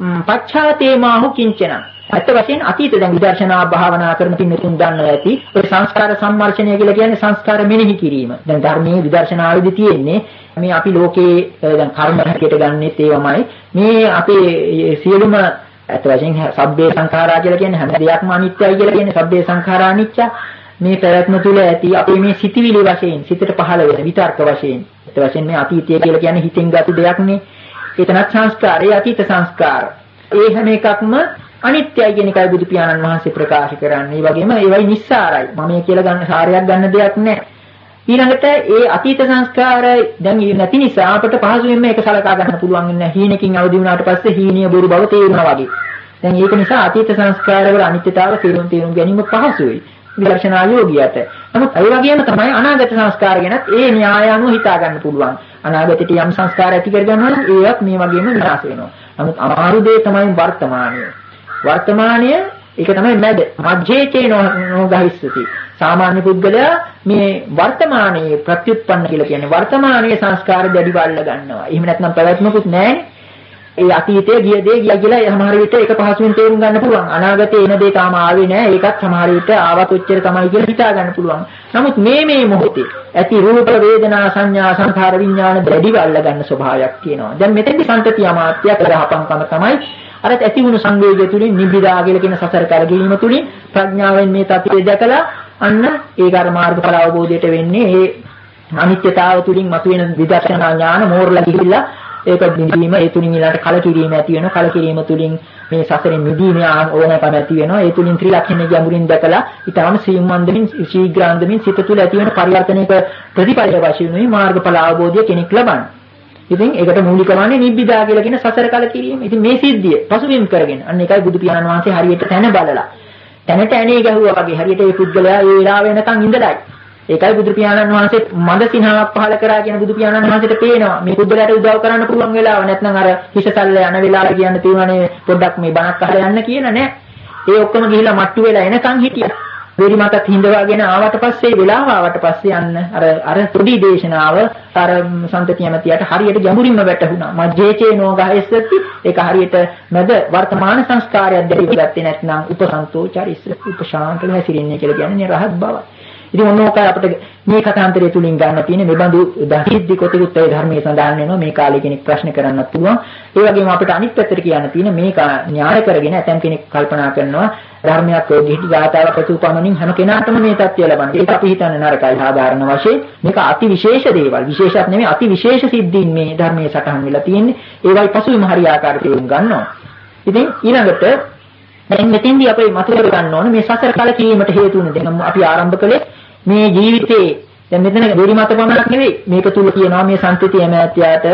පච්ඡාතේ මාහු කිංචන අත් වශයෙන් අතීත දැන් විදර්ශනා භාවනා කරන පින්තුන් දන්නවා ඇති ඔය සංස්කාර සම්මර්ෂණය කියලා කියන්නේ සංස්කාර මෙනෙහි කිරීම. දැන් ධර්මයේ විදර්ශනාවේදී තියෙන්නේ මේ අපි ලෝකේ දැන් කර්ම හැටියට ගන්නෙත් ඒවමයි. මේ අපේ සියලුම අත් වශයෙන් සබ්බේ සංඛාරා කියලා කියන්නේ හැම දෙයක්ම අනිත්‍යයි කියලා කියන්නේ සබ්බේ සංඛාරා අනිත්‍ය. මේ පැවැත්ම තුල ඇති අපේ මේ සිතිවිලි වශයෙන් සිතට පහළ වෙන විතර්ක වශයෙන් අත් වශයෙන් මේ අතීතය කියලා කියන්නේ හිතෙන් ගත්ත දෙයක්නේ. ඒතනත් සංස්කාරය අතීත සංස්කාර. ඒ හැම එකක්ම අනිත්‍යයි කියන එකයි බුදු පියාණන් වහන්සේ ප්‍රකාශ කරන්නේ. ඒ වගේම ඒවයි නිස්සාරයි. මම මේ කියලා ගන්න සාරයක් ගන්න දෙයක් නැහැ. ඊළඟට ඒ අතීත සංස්කාර දැන් නැති නිසා අපට පහසුවෙන් මේක සලකා ගන්න පුළුවන් වෙන හීනකින් අවදි වුණාට පස්සේ හීනිය බොරු බව තේරුණා වගේ. දැන් ඒක නිසා අතීත සංස්කාරවල අනිත්‍යතාව තේරුම් තේරුම් ගැනීම පහසුයි විදර්ශනා යෝගියට. නමුත් ඒ වගේම තමයි අනාගත සංස්කාර ගැනත් ඒ න්‍යාය අනුව හිතා ගන්න පුළුවන්. අනාගතයට යම් සංස්කාර ඇති කර ගන්නවා නම් ඒවත් මේ වගේම විනාශ වෙනවා. නමුත් අමාරු දේ තමයි වර්තමානය. වර්තමානය ඒක තමයි මැද මධ්‍යේචේ නොගහිස්සති. සාමාන්‍ය පුද්ගලයා මේ වර්තමානයේ ප්‍රත්‍යুৎපන්න කියලා කියන්නේ වර්තමානයේ සංස්කාර දැඩිව අල්ල ගන්නවා. එහෙම නැත්නම් පැවැත්මකුත් නැහැනේ. ඒ අතීතයේ ගිය දේ ගියා කියලා සමහර විට ඒක පහසුවෙන් තේරුම් ගන්න පුළුවන්. අනාගතේ එන දේ තාම ආවේ නැහැ. ඒකත් සමහර විට ආවත් ඔච්චර තමයි කියලා හිතා ගන්න පුළුවන්. නමුත් මේ මේ මොහොතේ ඇති රූප වේදනා සංඥා සංඛාර විඥාන දැඩිව අල්ල ගන්න ස්වභාවයක් තියෙනවා. දැන් මෙතෙන්දි සම්තති අමාත්‍ය කරහපන්කම තමයි අර ඇති වුණු සංවේගය තුලින් නිබ්බිදා කියලා කියන සසර කරගීම තුලින් ප්‍රඥාවෙන් මේ තත්ත්වය දැකලා අන්න ඒක අර මාර්ගඵල අවබෝධයට වෙන්නේ ඒ අනිත්‍යතාව තුලින් මතුවෙන විදර්ශනා ඥාන මෝරලා ගිහිල්ලා ඒක නිදීම ඒ තුලින් ඊළඟට කලකිරීම ඇති වෙනවා. කලකිරීම තුලින් මේ සසරෙන් මිදීම ඕනෑකම ඇති වෙනවා. ඒ තුලින් ත්‍රිලක්ෂණ ගැඹුරින් දැකලා ඊටාම සීමන්දමින් ශීඝ්‍රාන්දමින් සිත තුළ ඇති වෙන පරිවර්තනයක ප්‍රතිපලය වශයෙන් උනේ මාර්ගඵල අවබෝධය කෙනෙක් ලබන්නේ. ඉතින් ඒකට මූලික වන්නේ නිබ්බිදා කියලා කියන සසර කලකිරීම. ඉතින් මේ සිද්ධිය පසුබිම් කරගෙන අන්න ඒකයි බුදු පියාණන් වහන්සේ හරියට තැන බලලා තැනට ඇණේ ගැහුවා වගේ හරියට ඒ පුද්ගලයා ඒ වෙලාව වෙනකන් ඉඳලායි. ඒකයි බුදු පියාණන් වහන්සේ මන්ද සිනහාවක් පහල කරා කියන බුදු පියාණන් වහන්සේට පේනවා මේ පුද්ගලයාට උදව් කරන්න පුළුවන් වෙලාව නැත්නම් අර හිසසල්ල යන වෙලාව කියන්න තියෙනනේ පොඩ්ඩක් මේ බණක් අහලා යන්න කියන නෑ. ඒ ඔක්කොම ගිහිල්ලා මට්ටු වෙලා එනකන් හිටියා. වෙරි මතත් හිඳවාගෙන ආවට පස්සේ වෙලාව ආවට පස්සේ යන්න අර අර පොඩි දේශනාව අර සම්තතිය මැතියට හරියට ගැඹුරින්ම වැටහුණා. මජ්ජේචේනෝ ගහස්සති ඒක හරියට මැද වර්තමාන සංස්කාරයක් දෙවි ගත්තේ නැත්නම් උපසන්තෝ චරිස්ස උපශාන්තව හැසිරෙන්නේ කියලා කියන්නේ රහත් බව. ඉතින් මොනෝකයි අපිට මේ කථාන්තරය තුලින් ගන්න තියෙන මේ බඳු දහිද්දි කොටුත් ඒ ධර්මයේ සඳහන් වෙනවා. මේ කාලේ කෙනෙක් ප්‍රශ්න කරන්නත් පුළුවන්. ඒ වගේම අපිට අනිත් පැත්තට කියන්න තියෙන මේක න්‍යාය කරගෙන ඇතම් කෙනෙක් කල්පනා කරනවා ධර්මයක් ඔයගෙහි ගාතාවක් ප්‍රතිඋපමනින් හැම කෙනාටම මේ தත්ත්වය ලබන්නේ. ඒක අපි හිතන්නේ නරකයි සාධාරණ වශයෙන්. මේක අති විශේෂ දේවල්. විශේෂයක් නෙමෙයි අති විශේෂ සිද්ධීන් මේ ධර්මයේ සටහන් වෙලා තියෙන්නේ. ඒවයි පසුවිම හරියාකාරව තේරුම් ගන්නවා. ඉතින් ඊළඟට දැන් මෙතෙන්දී අපි මතක ගන්න ඕනේ මේ සසර කලකිරීමට හේතු වෙන දේ. අපි ආරම්භ කළේ මේ ජීවිතේ දැන් මෙතන වෙරි මත පමණක් නෙවෙයි මේක තුල කියනවා මේ සම්පතිය ඇමැතියාට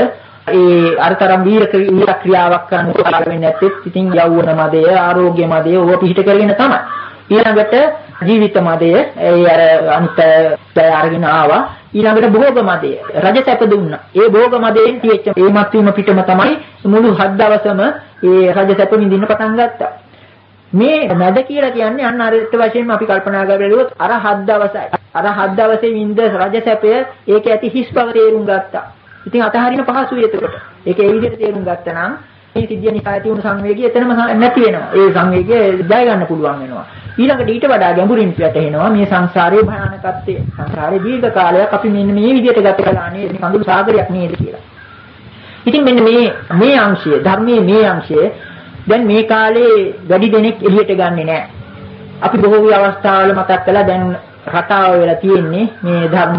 ඒ අරතරම් වීර ක්‍රියාවක් කරන්න උත්සාහ වෙන්නේ නැත්නම් ඉතින් යෞවන මදය ආරෝග්‍ය මදය ඕව පිහිට කරගෙන තමයි ඊළඟට ජීවිත මදය ඒ අර අනිත් අරගෙන ආවා ඊළඟට භෝග මදය රජසැප දුන්නා ඒ භෝග මදයෙන් තියෙච්ච ඒ මත් වීම පිටම තමයි මුළු හත් දවසම ඒ රජසැප විඳින්න පටන් ගත්තා. මේ මැද කියලා කියන්නේ අන්න අරිට වශයෙන්ම අපි කල්පනා කරගලුවොත් අර හත් දවසයි. අර හත් දවසේ විඳ රජසැපය ඒක ඇති හිස් බව තේරුම් ගත්තා. ඉතින් අතහරින පහසුයි එතකොට. ඒක ඒ විදිහට තේරුම් ගත්තා නම් මේ සිද්ධිය නිසා ඇති වුණු සංවේගය එතනම නැති වෙනවා. ඒ සංවේගය ජය ගන්න පුළුවන් වෙනවා. ඊළඟට ඊට වඩා ගැඹුරින් වැටහෙනවා මේ සංසාරයේ භයානකත්වය. සංසාරයේ දීර්ඝ කාලයක් අපි මෙන්න මේ විදිහට ගත කළා නේද? කඳුළු සාගරයක් නේද කියලා. ඉතින් මෙන්න මේ මේ අංශය ධර්මයේ මේ අංශය දැන් මේ කාලේ වැඩි දෙනෙක් එළියට ගන්නෙ නැහැ. අපි බොහෝ අවස්ථාවල මතක් කළා දැන් රටාව වෙලා තියෙන්නේ මේ ධර්ම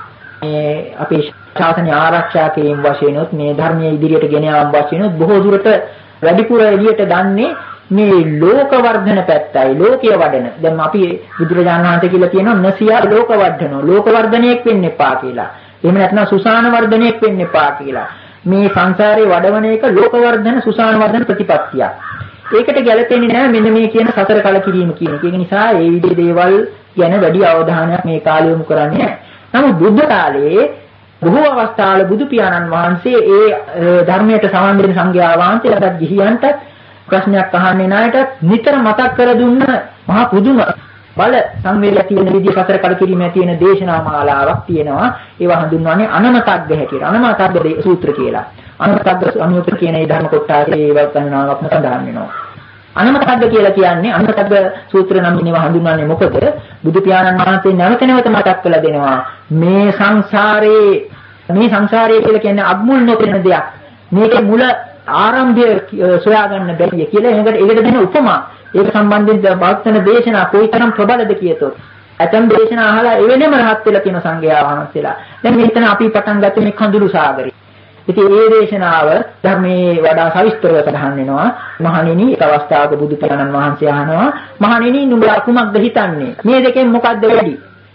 මේ අපේ ශාසනය ආරක්ෂා කිරීම වශයෙන් උත් මේ ධර්මයේ ඉදිරියට ගෙන යාම වශයෙන් උත් බොහෝ දුරට වැඩිපුර එළියට ගන්නේ මේ ලෝක වර්ධන පැත්තයි ලෝකීය වඩන. දැන් අපි බුදුරජාණන් වහන්සේ කියලා කියනවා නසියා ලෝක වර්ධනෝ ලෝක වර්ධනයක් වෙන්න එපා කියලා. එහෙම නැත්නම් සුසාන වර්ධනයක් වෙන්න එපා කියලා. මේ සංසාරේ වඩවන එක ලෝක වර්ධන සුසාන වර්ධන ප්‍රතිපත්තියක්. ඒකට ගැලපෙන්නේ නැහැ මෙන්න මේ කියන සතර කලකිරීම කියන එක. ඒක නිසා ඒ විදිහේ දේවල් ගැන වැඩි අවධානයක් මේ කාලේ යොමු කරන්නේ නැහැ. නමුත් බුද්ධ කාලයේ බොහෝ අවස්ථාවල බුදු පියාණන් වහන්සේ ඒ ධර්මයට සමන් දෙන සංඝයා වහන්සේලාට ගිහියන්ට ප්‍රශ්නයක් අහන්නේ නැයටත් නිතර මතක් කර දුන්න මහා පුදුම බල සංවේගය තියෙන විදිහ සතර කලකිරීමේ තියෙන දේශනා මාලාවක් තියෙනවා. ඒවා හඳුන්වන්නේ අනමතග්ග හැටියට. අනමතග්ග සූත්‍ර කියලා. අනමතග්ග අනුයුක්ත කියන ඒ ධර්ම කොටසේ ඒවා ගණනාවක්ම සඳහන් වෙනවා. අනමතග්ග කියලා කියන්නේ අනමතග්ග සූත්‍ර නම් මේවා හඳුන්වන්නේ මොකද? බුදු පියාණන් වහන්සේ නැවත නැවත මතක් කරලා දෙනවා මේ සංසාරේ මේ සංසාරය කියලා කියන්නේ අග්මුල් නොපෙනෙන දෙයක්. මේකේ මුල ආරම්භය සොයාගන්න බැහැ කියලා එකට ඒකට දෙන උපමා ඒක සම්බන්ධයෙන් බෞද්ධ දේශනා කොයිතරම් ප්‍රබලද කියතොත් ඇතම් දේශනා අහලා එවෙලෙම රහත් වෙලා කියන සංඝයා වහන්සේලා. දැන් මෙතන අපි පටන් ගත්තේ මේ කඳුළු සාගරේ. ඉතින් මේ දේශනාව ධර්මයේ වඩා සවිස්තරව සඳහන් වෙනවා. මහණෙනි එක අවස්ථාවක බුදු පියාණන් වහන්සේ අහනවා මහණෙනි නුඹලා කුමක්ද හිතන්නේ? මේ දෙකෙන් මොකක්ද වැඩි?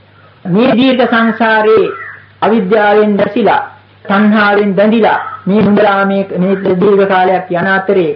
මේ දීර්ඝ සංසාරේ අවිද්‍යාවෙන් දැසිලා තණ්හාවෙන් බැඳිලා මේ නුඹලා මේ මේ දීර්ඝ කාලයක් යන අතරේ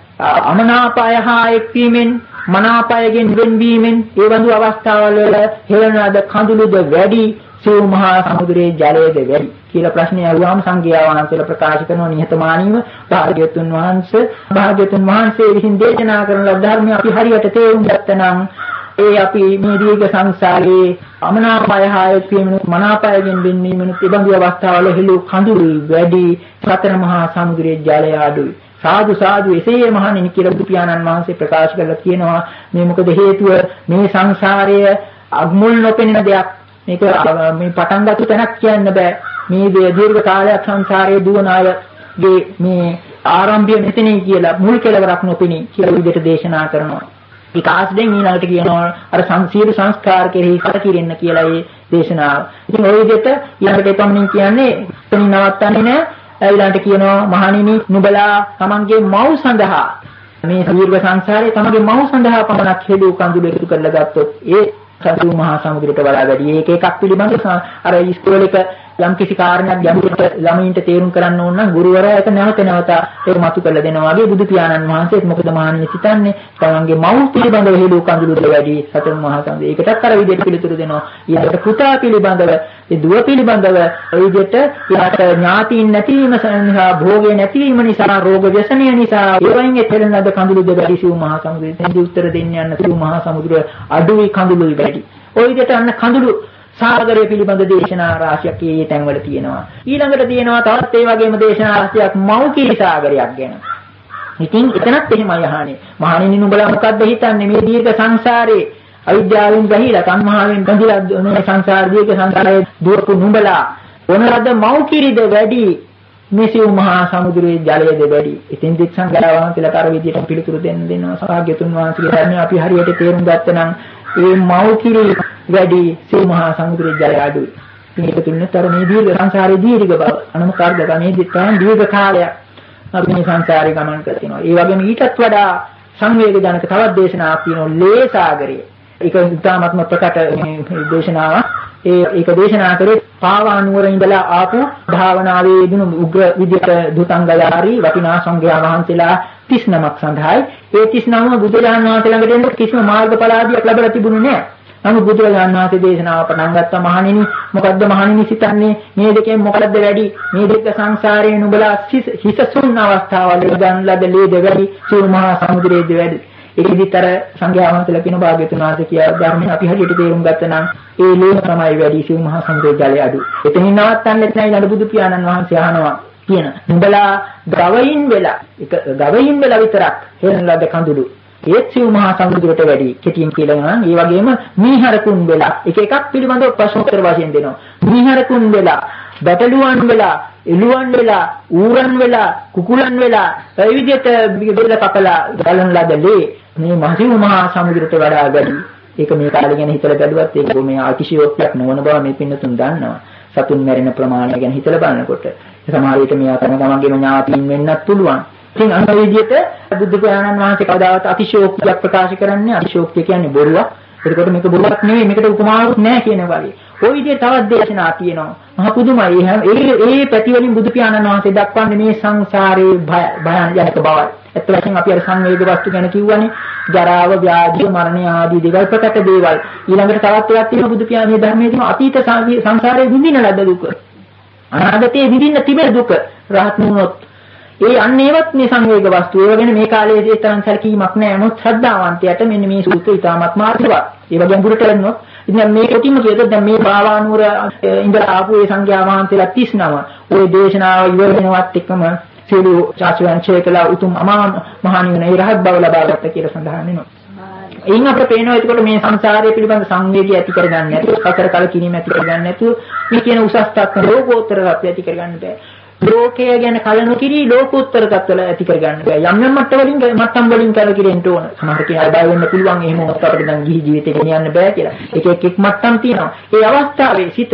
අමනාපය හා එක්වීමෙන් මනාපයගෙන් වෙන්වීමෙන් ඒ වඳු අවස්ථාවල වල හෙළන අද කඳුළුද වැඩි සිව් මහා සමුද්‍රයේ ජලයේද වැඩි කියලා ප්‍රශ්නය අහුවාම සංඝයා වහන්සේලා ප්‍රකාශ කරන නිහතමානීව භාග්‍යවතුන් වහන්සේ භාග්‍යවතුන් වහන්සේ විසින් දේශනා කරන ලද ධර්මය අපි හරියට තේරුම් ගත්තනම් ඒ අපි මේ දීර්ඝ සංසාරයේ අමනාපය හා එක්වීමෙන් මනාපයගෙන් වෙන්වීමෙන් තිබඳු අවස්ථාවල හෙළු කඳුළු වැඩි සතර මහා සමුද්‍රයේ ජලය අඩුයි. සාදු සාදු එසේ මහණෙනි කියලා බුදු පියාණන් වහන්සේ ප්‍රකාශ කරලා කියනවා මේ මොකද හේතුව මේ සංසාරය අග්මුල් නොපෙනෙන දෙයක් මේක මේ පටන් ගත්ත තැනක් කියන්න බෑ මේ දීර්ඝ කාලයක් සංසාරයේ දුවන අයගේ මේ ආරම්භය මෙතනයි කියලා මුල් කෙලවරක් නොපෙනී කියලා විදිහට දේශනා කරනවා ඒක ආස්දෙන් ඊළඟට කියනවා අර සංසීල සංස්කාර කෙරෙහි කලකිරෙන්න කියලා ඒ දේශනාව. ඉතින් ওই විදිහට ඊළඟට එපමණින් කියන්නේ එතනින් නවත්තන්නේ නෑ ඊළඟට කියනවා මහණෙනි නුඹලා තමන්ගේ මව් සඳහා මේ දීර්ඝ සංසාරයේ තමන්ගේ මව් සඳහා පමණක් හෙළු කඳුළු එකතු කරලා ගත්තොත් ඒ සතු මහා සමුද්‍රයට වඩා වැඩි. ඒක එකක් පිළිබඳව අර ඉස්කෝලේක යම් කිසි කාරණයක් ගැඹුරට ළමයින්ට තේරුම් කරන්න ඕන නම් ගුරුවරයා ඒක නැවත නැවත ඒක මතු කරලා දෙනවා වගේ බුදු පියාණන් වහන්සේත් මොකද මහණෙනි සිතන්නේ තමන්ගේ මව් පිළිබඳව හෙළු කඳුළුට වැඩි සතු මහා සමුද්‍රය. ඒකටත් අර විදිහට පිළිතුරු දෙනවා. ඊට පුතා පිළිබඳව ඒ දුව පිළිබඳව ඒ විදිහට ඊට ඥාතීන් නැතිවීම නිසා භෝගේ නැතිවීම නිසා රෝග ව්‍යසනය නිසා ඒවයින් එතෙරන ලද කඳුළුද වැඩි සිව් මහා සමුද්‍රයෙන් දෙවි උත්තර දෙන්න යන සිව් මහා සමුද්‍රය අඩුයි කඳුළුයි වැඩි. ওই විදිහට අන්න කඳුළු සාගරය පිළිබඳ දේශනා රාශියක් මේ තැන්වල තියෙනවා. ඊළඟට තියෙනවා තවත් ඒ වගේම දේශනා රාශියක් මෞඛ්‍ය සාගරයක් ගැන. ඉතින් එතනත් එහෙමයි අහන්නේ. මහණෙනි නුඹලා මොකද්ද හිතන්නේ මේ දීර්ඝ සංසාරේ අවිද්‍යාවෙන් බැහැලා තණ්හාවෙන් බැඳිලා මේ සංසාර දීර්ඝ සංසාරයේ දුරපු නුඹලා මොනවාද මෞඛ්‍යරිද වැඩි මේ සිව් මහා සමුද්‍රයේ ජලයේද වැඩි. ඉතින් දික් සංගායවන්තලා කර විදියට පිළිතුරු දෙන්න දෙනවා. සාග්‍යතුන් වහන්සේගේ ධර්මය අපි හරියට තේරුම් ගත්තනම් ඒ මෞඛ්‍යරි වැඩි සිව් මහා සමුද්‍රයේ ජලය අඩුයි. මේක තුනතර මේ දීර්ඝ සංසාරයේ දීර්ඝ බව අනුමකාරද ගන්නේ දිත්තන් දීර්ඝ කාලයක් අපි මේ සංසාරේ ගමන් කරනවා. ඒ වගේම ඊටත් වඩා සංවේගජනක තවත් දේශනාවක් තියෙනවා ලේ සාගරය. ඒක ඉතාමත්ම ප්‍රකට මේ දේශනාව. ඒ ඒක දේශනා කරේ පාවා නුවර ඉඳලා ආපු භාවනාවේ යෙදුණු උග්‍ර විදියට දුතංගයාරි වටිනා සංඝයා වහන්සේලා තිස් නමක් සඳහායි. ඒ තිස් නම බුදුරජාණන් වහන්සේ ළඟට එන්න කිසිම මාර්ගඵලාදියක් ලැබලා තිබුණේ නැහැ. නමුත් බුදුරජාණන් වහන්සේ දේශනාව පටන් ගත්තා මහණෙනි මොකද්ද මහණෙනි සිතන්නේ මේ දෙකෙන් මොකටද වැඩි මේ දෙක සංසාරයේ නුඹලා හිසසුන් අවස්ථාවල ගන්න ලද ලේද වැඩි සිව් මහා සමුද්‍රයේද වැඩි. ඒකෙදිතර සංඝයා වහන්සේලා කියන භාග්‍යතුන් වහන්සේ කියා ධර්මයේ අපි හරියට තේරුම් ගත්තනම් ඒ ලේම තමයි වැඩි සිව් මහා සමුද්‍රයේ ජලය අඩු. එතනින් නවත්තන්නෙත් නැහැ ඊළඟ බුදු පියාණන් වහන්සේ අහනවා කියන නුඹලා ගවයින් වෙලා එක ගවයින් වෙලා විතරක් හේන ලද කඳුළු ඒත් සිව් මහා සමුද්‍රයට වැඩි කෙටියෙන් කියලා නම් ඒ වගේම මීහරකුන් වෙලා එක එකක් පිළිබඳව ප්‍රශ්නෝත්තර වශයෙන් දෙනවා. මීහරකුන් වෙලා බැටළුවන් වෙලා එළුවන් වෙලා ඌරන් වෙලා කුකුලන් වෙලා ඒ විදිහට බෙදලා කපලා ගලන ලද ලේ මේ මහසිව් මහා සමුද්‍රයට වඩා වැඩි. ඒක මේ කාලේ ගැන හිතලා බැලුවත් ඒක මේ අතිශයෝක්තියක් නොවන බව මේ පින්නතුන් දන්නවා. සතුන් මැරෙන ප්‍රමාණය ගැන හිතලා බලනකොට සමහර විට මෙයා තම තමන්ගේම ඥාතීන් වෙන්නත් පුළුවන්. ඉතින් අන්න ඒ විදිහට බුදු පියාණන් වහන්සේ කවදාවත් අතිශයෝක්තියක් ප්‍රකාශ කරන්නේ අතිශයෝක්තිය කියන්නේ බොරුවක්. ඒකට මේක බොරුවක් නෙවෙයි මේකට උපමාවක් නෑ කියන වගේ. ওই විදිහේ තවත් දේශනා තියෙනවා. මහ පුදුමයි. ඒ ඒ පැතිවලින් බුදු පියාණන් වහන්සේ දක්වන්නේ මේ සංසාරේ භයානක බවයි. ඇත්ත වශයෙන්ම අපි අර සංවේග වස්තු ගැන කිව්වනේ. ජරාව, ව්‍යාධිය, මරණය ආදී දේවල් ප්‍රකට දේවල්. ඊළඟට තවත් එකක් තියෙනවා බුදු පියාණන්ගේ ධර්මයේ තියෙන අතීත සංසාරයේ විඳින ලද දුක. අනාගතයේ විඳින්න තිබෙන දුක රහත් වුණොත් ඒ අන්නේවත් මේ සංවේග වස්තු. ඒව ගැන මේ කාලයේ ඒ තරම් සැලකීමක් නැහැ. නමුත් ශ්‍රද්ධාවන්තයට මෙන්න මේ සූත්‍රය ඉතාමත් මාර්ගවත්. ඒ වගේම බුදුට ලැබුණොත් ඉතින් මේ කොටිම කියතොත් දැන් මේ බාවානුවර ඉඳලා ආපු ඒ සංඝයා වහන්සේලා තිස් නම ওই දේශනාව ඉවර වෙනවත් එක්කම සියලු ශාස්ත්‍රයන්චේ කළා උතුම් අමා මහ නිවන රහත් බව ලබාගත්ත කියලා සඳහන් වෙනවා. එයින් අපිට පේනවා එතකොට මේ සංසාරය පිළිබඳ සංවේගය ඇති කරගන්න නැතුව, කතර කල කිරීම ඇති කරගන්න නැතුව මේ කියන උසස් තත්ත්ව ලෝකෝත්තර තත්ත්වය ඇති කරගන්න බෑ. ලෝකය ගැන කලනු කිරි ලෝකෝත්තර තත්ත්වල ඇති කරගන්න බෑ. යම් යම් මට්ටම් වලින් මට්ටම් වලින් කලකිරෙන්න ඕන. සමහර කෙනා බය වෙන්න පුළුවන් එහෙම වුණත් අපිට දැන් ගිහි ජීවිතේ ගෙනියන්න බෑ කියලා. එක එක එක් මට්ටම් තියෙනවා. ඒ අවස්ථාවේ සිට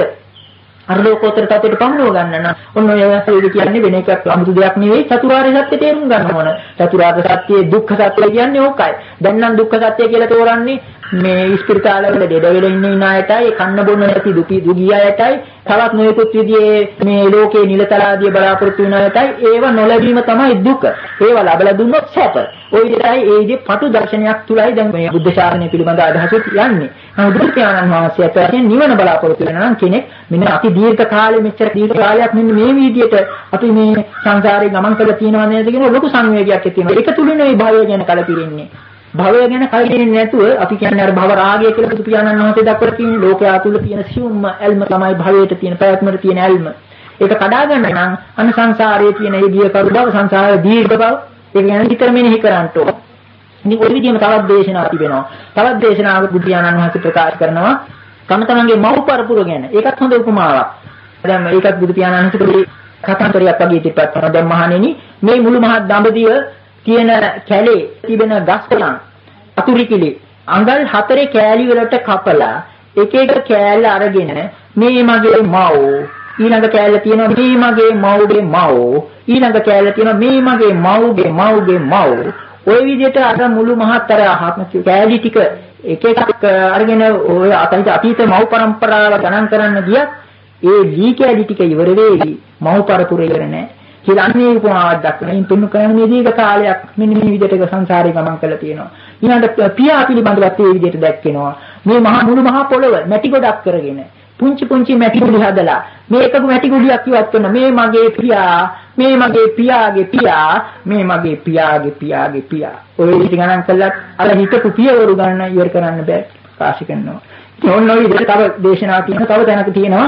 අර ලෝකෝත්තර තත්ත්වයට පමුණව ගන්න නම් ඔන්න ඔය අවස්ථාවේදී කියන්නේ වෙන එකක් අමුතු දෙයක් නෙවෙයි චතුරාර්ය සත්‍ය තේරුම් ගන්න ඕන. චතුරාර්ය සත්‍යයේ දුක්ඛ සත්‍ය කියන්නේ ඕකයි. දැන් නම් දුක්ඛ සත්‍ය කියලා තෝරන්නේ මේ ස්පිරිතාලවල දෙඩ වෙල ඉන්න ඉන්න අයටයි, කන්න බොන්න නැති දුකී දුගී අයටයි, තවත් නොයෙකුත් විදිහේ මේ ලෝකේ නිලතලාදිය බලාපොරොත්තු වෙන අයටයි ඒව නොලැබීම තමයි දුක. ඒව ලැබලා දුන්නොත් සැප. ওই විදිහයි ඒ විදිහේ පටු දර්ශනයක් තුලයි දැන් මේ බුද්ධ ශාසනය පිළිබඳ අදහසක් යන්නේ. නමුත් බුදු පියාණන් වහන්සේ අතරින් නිවන බලාපොරොත්තු වෙන නම් කෙනෙක් මෙන්න අති දීර්ඝ කාලෙ මෙච්චර දීර්ඝ කාලයක් මෙන්න මේ විදිහට අපි මේ සංසාරේ ගමන් කරලා තියෙනවා නේද කියන ලොකු සංවේගයක් ඇති වෙනවා. ඒක තුලින් මේ භවය ගැන කලකිරෙන්නේ. භවය ගැන කලකිරෙන්නේ නැතුව අපි කියන්නේ අර භව රාගය කියලා බුදු පියාණන් වහන්සේ දක්වලා තියෙන ලෝකයා තුල තියෙන සියුම්ම ඇල්ම තමයි භවයට තියෙන පැවැත්මට තියෙන ඇල්ම. ඒක කඩා ගන්න නම් අන සංසාරයේ තියෙන ඒ දිය කරු බව, සංසාරයේ දීර්ඝ බව ඒක ගැන විතර මෙනෙහි කරන්න ඕන. ඉතින් ওই විදිහම තවත් දේශනා තිබෙනවා. තවත් දේශනාවක බුදු පියාණන් වහන්සේ ප්‍රකාශ කරනවා තම තමන්ගේ මව් පරපුර ගැන. ඒකත් හොඳ උපමාවක්. දැන් ඒකත් බුදු පියාණන් වහන්සේ කතාන්තරයක් වගේ ඉතිපත් කරනවා. දැන් මහණෙනි මේ මුළු මහත් දඹදිව තියෙන කැලේ තිබෙන ගස් කොළන් අතුරුකිලි අඟල් හතරේ කෑලි වලට කපලා එක එක කෑල්ල අරගෙන මේ මගේ මව් ඊළඟ කෑල්ල තියෙනවා මේ මගේ මව්ගේ මව් ඊළඟ කෑල්ල තියෙනවා මේ මගේ මව්ගේ මව්ගේ මව් ওই විදිහට අර මුළු මහත් අර කෑලි ටික එක එකක් අරගෙන ඔය අතීත අතීත මව් પરම්පරාව ගණන් කරන්න ගියත් ඒ දී කෑලි ටික ඉවර වෙවි මව් පරපුර ඉවර නැහැ. කියලා අන්නේ උපමාවක් දක්වන. ඉන් තුන් කරන මේ දීර්ඝ කාලයක් මෙන්න මේ විදිහට සංසාරේ ගමන් කරලා තියෙනවා. ඊළඟට පියා පිළිබඳවත් මේ විදිහට දැක්කෙනවා. මේ මහා මුළු මහා පොළව මැටි ගොඩක් කරගෙන පුංචි පුංචි මැටි ගුලි හදලා මේකක මැටි ගුලියක් ඉවත් කරන මේ මගේ පියා, මේ මගේ පියාගේ පියා, මේ මගේ පියාගේ පියාගේ පියා. ඔය විදිහට ගණන් කළත් අර හිතපු පියවරු ගණන ඉවර කරන්න බෑ කාශි කරනවා. ඉතින් ඔන්න ඔය විදිහට තව දේශනා තියෙනවා. තව තැනක තියෙනවා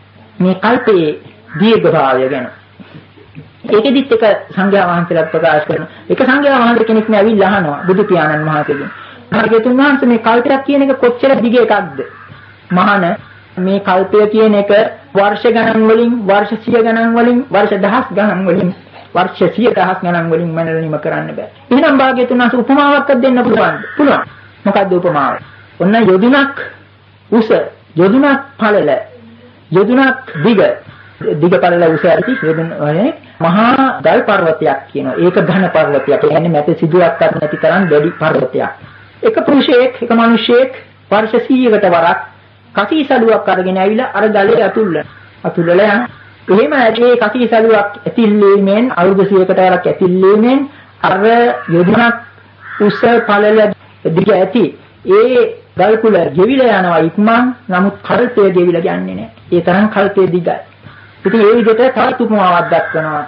මේ කල්පයේ දීර්ඝභාවය ගැන. ඒකෙදිත් එක සංඝයා වහන්සේලා ප්‍රකාශ කරනවා. එක සංඝයා වහන්සේ කෙනෙක් මේ ඇවිල්ලා අහනවා බුදු පියාණන් වහන්සේගෙන්. භාග්‍යතුන් වහන්සේ මේ කල්පයක් කියන එක කොච්චර දිග එකක්ද? මහාන මේ කල්පය කියන එක වර්ෂ ගණන් වලින්, වර්ෂ සිය ගණන් වලින්, වර්ෂ දහස් ගණන් වලින්, වර්ෂ සිය දහස් ගණන් වලින් මනරණීම කරන්න බෑ. එහෙනම් භාග්‍යතුන් වහන්සේ උපමාවක් දෙන්න පුළුවන්ද? පුළුවන්. මොකක්ද උපමාව? ඔන්න යොදුනක් උස, යොදුනක් පළල, යොදුනක් දිග, දිග පළල උස ඇති යොදුන මහා ගල් පර්වතයක් කියනවා. ඒක ඝන පර්වතයක්. ඒ කියන්නේ මැද සිදුවක් නැති තරම් වැඩි පර්වතයක්. එක පුරුෂයෙක්, එක මිනිසෙක් වර්ෂ සියයකට වරක් කසීසලුවක් අරගෙන ඇවිල්ලා අර ගලේ අතුල්ලන. අතුල්ලලා යන. එහෙම ඇගේ කසීසලුවක් ඇතිල්ලීමෙන් අවුරුදු සියයකට වරක් ඇතිල්ලීමෙන් අර යොදුනක් උස පළල දිග ඇති ඒ ගල් කුල ගෙවිලා යනවා ඉක්මන්. නමුත් කල්පය ගෙවිලා යන්නේ නැහැ. ඒ තරම් කල්පය දිගයි. ඉතින් ඒ විදිහට තවත් උපමාවක් දක්වනවා.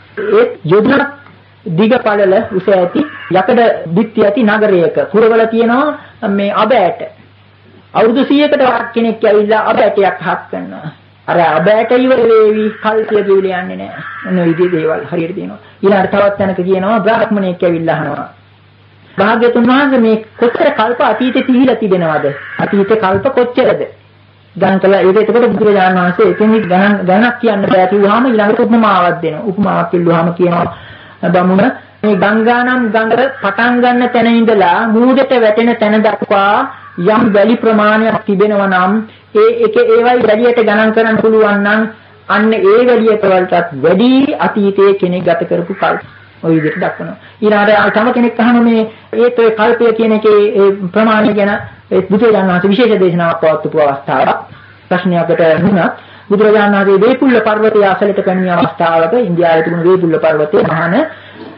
ඒ යොදුනක් දිග පළල උස ඇති යකඩ දිත්‍ය ඇති නගරයක පුරවල තියෙනවා මේ අබ ඇට. අවුරුදු සියයකට වරක් කෙනෙක් ඇවිල්ලා අබ ඇටයක් හක් කරනවා. අර අබ ඇට ඉවර වෙවි කල්පය ගෙවිලා යන්නේ නැහැ. මොන විදිහේ දේවල් හරියට තියෙනවා. ඊළඟට තවත් තැනක කියනවා බ්‍රාහ්මණයෙක් ඇවිල්ලා අහනවා. භාග්‍යතුන් වහන්සේ මේ කොච්චර කල්ප අතීතේ තිහිලා තිබෙනවද? අතීතේ කල්ප කොච්චරද? ගණන් කළා. ඒක එතකොට බුදුරජාණන් වහන්සේ එතෙන්දි ගණන් ගණනක් කියන්න බෑ කිව්වහම ඊළඟට උපමාවක් දෙනවා. උපමාවක් කිව්වහම කියනවා බමුණ මේ ගංගානම් ගඟ පටන් ගන්න තැන ඉඳලා මූදට වැටෙන තැන දක්වා යම් වැලි ප්‍රමාණයක් තිබෙනවා නම් ඒ එක ඒවයි වැඩියට ගණන් කරන්න පුළුවන් නම් අන්න ඒ වැඩියට වලටත් වැඩි අතීතයේ කෙනෙක් ගත කරපු කල්ප ඔය විදිහට දක්වනවා. ඊළඟට තම කෙනෙක් අහන මේ ඒත් ඔය කල්පය කියන එකේ ප්‍රමාණය ගැන ඒ බුදුරජාණන් වහන්සේ විශේෂ දේශනාවක් පවත්වපු අවස්ථාවක් ප්‍රශ්නයකට වුණත් බුදුරජාණන් වහන්සේ වේපුල්ල පර්වතය අසලට පැමිණි අවස්ථාවක ඉන්දියාවේ තිබුණු වේපුල්ල පර්වතයේ මහාන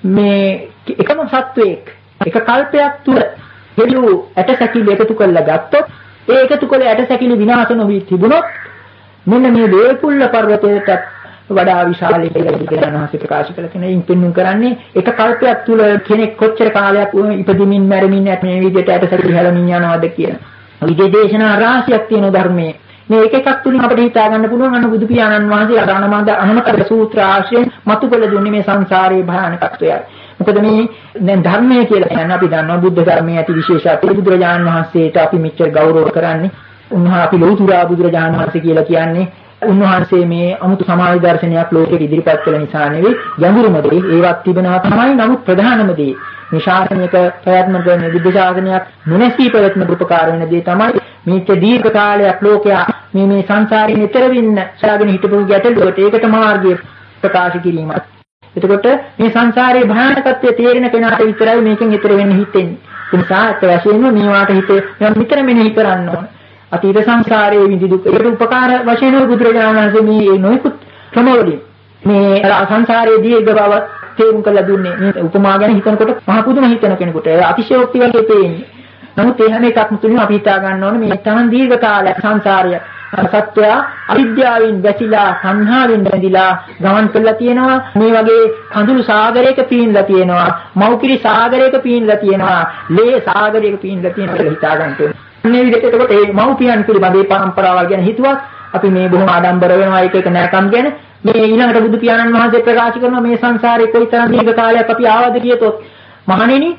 මේ එකම සත්වයක් එක කල්පයක් තුල හෙළු ඇටසැකිලි එකතු කරලා ගත්තොත් ඒ එකතු කළ ඇටසැකිලි විනාශ නොවි තිබුණොත් මෙන්න මේ දේපුල්ල පර්වතයට වඩා විශාලයි කියලා බුදුරජාණන්සේ ප්‍රකාශ කළ කෙනෙක් ඉන්පින්නුම් කරන්නේ එක කල්පයක් තුල කෙනෙක් කොච්චර කාලයක් ඉපදෙමින් මැරෙමින් මේ විදිහට ඇටසැකිලි හැලමින් යනවාද කියන විදේශනා රාශියක් තියෙන ධර්මයේ මේ එක එකක් තුලින් අපිට හිතා ගන්න පුළුවන් අන්න බුදු පියාණන් වහන්සේ අදානමද අනුමත සූත්‍ර ආශ්‍රයෙන් මතු කළ දුන්නේ මේ සංසාරයේ භයානකත්වයයි. මොකද මේ දැන් ධර්මය කියලා කියන්නේ අපි දන්නවා බුද්ධ ධර්මයේ ඇති විශේෂත්වය බුදුරජාණන් වහන්සේට අපි මෙච්චර ගෞරව කරන්නේ. උන්වහන්සේ අපි ලෞතුරා බුදුරජාණන් වහන්සේ කියලා කියන්නේ උන්වහන්සේ මේ අමුතු සමාජ දර්ශනයක් ලෝකෙට ඉදිරිපත් කළ නිසා නෙවෙයි ගැඹුරුම දේ ඒවත් තිබෙනවා තමයි. නමුත් ප්‍රධානම දේ මේ ශාසනික ප්‍රයත්න කරන බුද්ධ ශාසනයක් නොනැසී පැවැත්ම උපකාර වෙන දේ තමයි මේක දීර්ඝ කාලයක් ලෝකයා මේ මේ සංසාරයෙන් ඈතර වෙන්න සාගෙන හිටපු ගැටලුවට ඒකට මාර්ගය ප්‍රකාශ කිරීමයි. එතකොට මේ සංසාරයේ භයානකත්වය තේරෙන කෙනාට විතරයි මේකෙන් ඈතර වෙන්න හිතෙන්නේ. ඒ නිසා අත් වශයෙන්ම මේවාට හිතේ නිතර මෙනෙහි කරන්න ඕන. අතීත සංසාරයේ විඳි දුක ඒකට උපකාර වශයෙන් බුදුරජාණන් වහන්සේ මේ නොයෙකුත් ක්‍රමවලින් මේ සංසාරයේ දීර්ඝ බව තේරුම් කරලා දුන්නේ. මේ උපමා ගැන හිතනකොට මහ පුදුම හිතන කෙනෙකුට අතිශයෝක්ති වගේ පේන්නේ. නමුත් ඒ හැම එකක්ම තුලින් අපි හිතා ගන්න ඕනේ මේ තරම් දීර්ඝ කාලයක් සංසාරය සත්‍ය අවිද්‍යාවෙන් වැසිලා සංහාවෙන් බැඳිලා ගමන් කරලා තියෙනවා. මේ වගේ කඳුළු සාගරයක පීනලා තියෙනවා. මෞකිරි සාගරයක පීනලා තියෙනවා. ලේ සාගරයක පීනලා තියෙනවා කියලා හිතා ගන්න ඕනේ. මේ විදිහට එතකොට මේ මෞපියන් පිළිබඳ මේ පරම්පරාවල් ගැන හිතුවත් අපි මේ බොහොම ආඩම්බර වෙනවා එක එක නැකම් ගැන. මේ ඊළඟට බුදු පියාණන් වහන්සේ ප්‍රකාශ කරනවා මේ සංසාරේ කොයිතරම් දීර්ඝ කාලයක් අපි ආවද කියතොත් මහණෙනි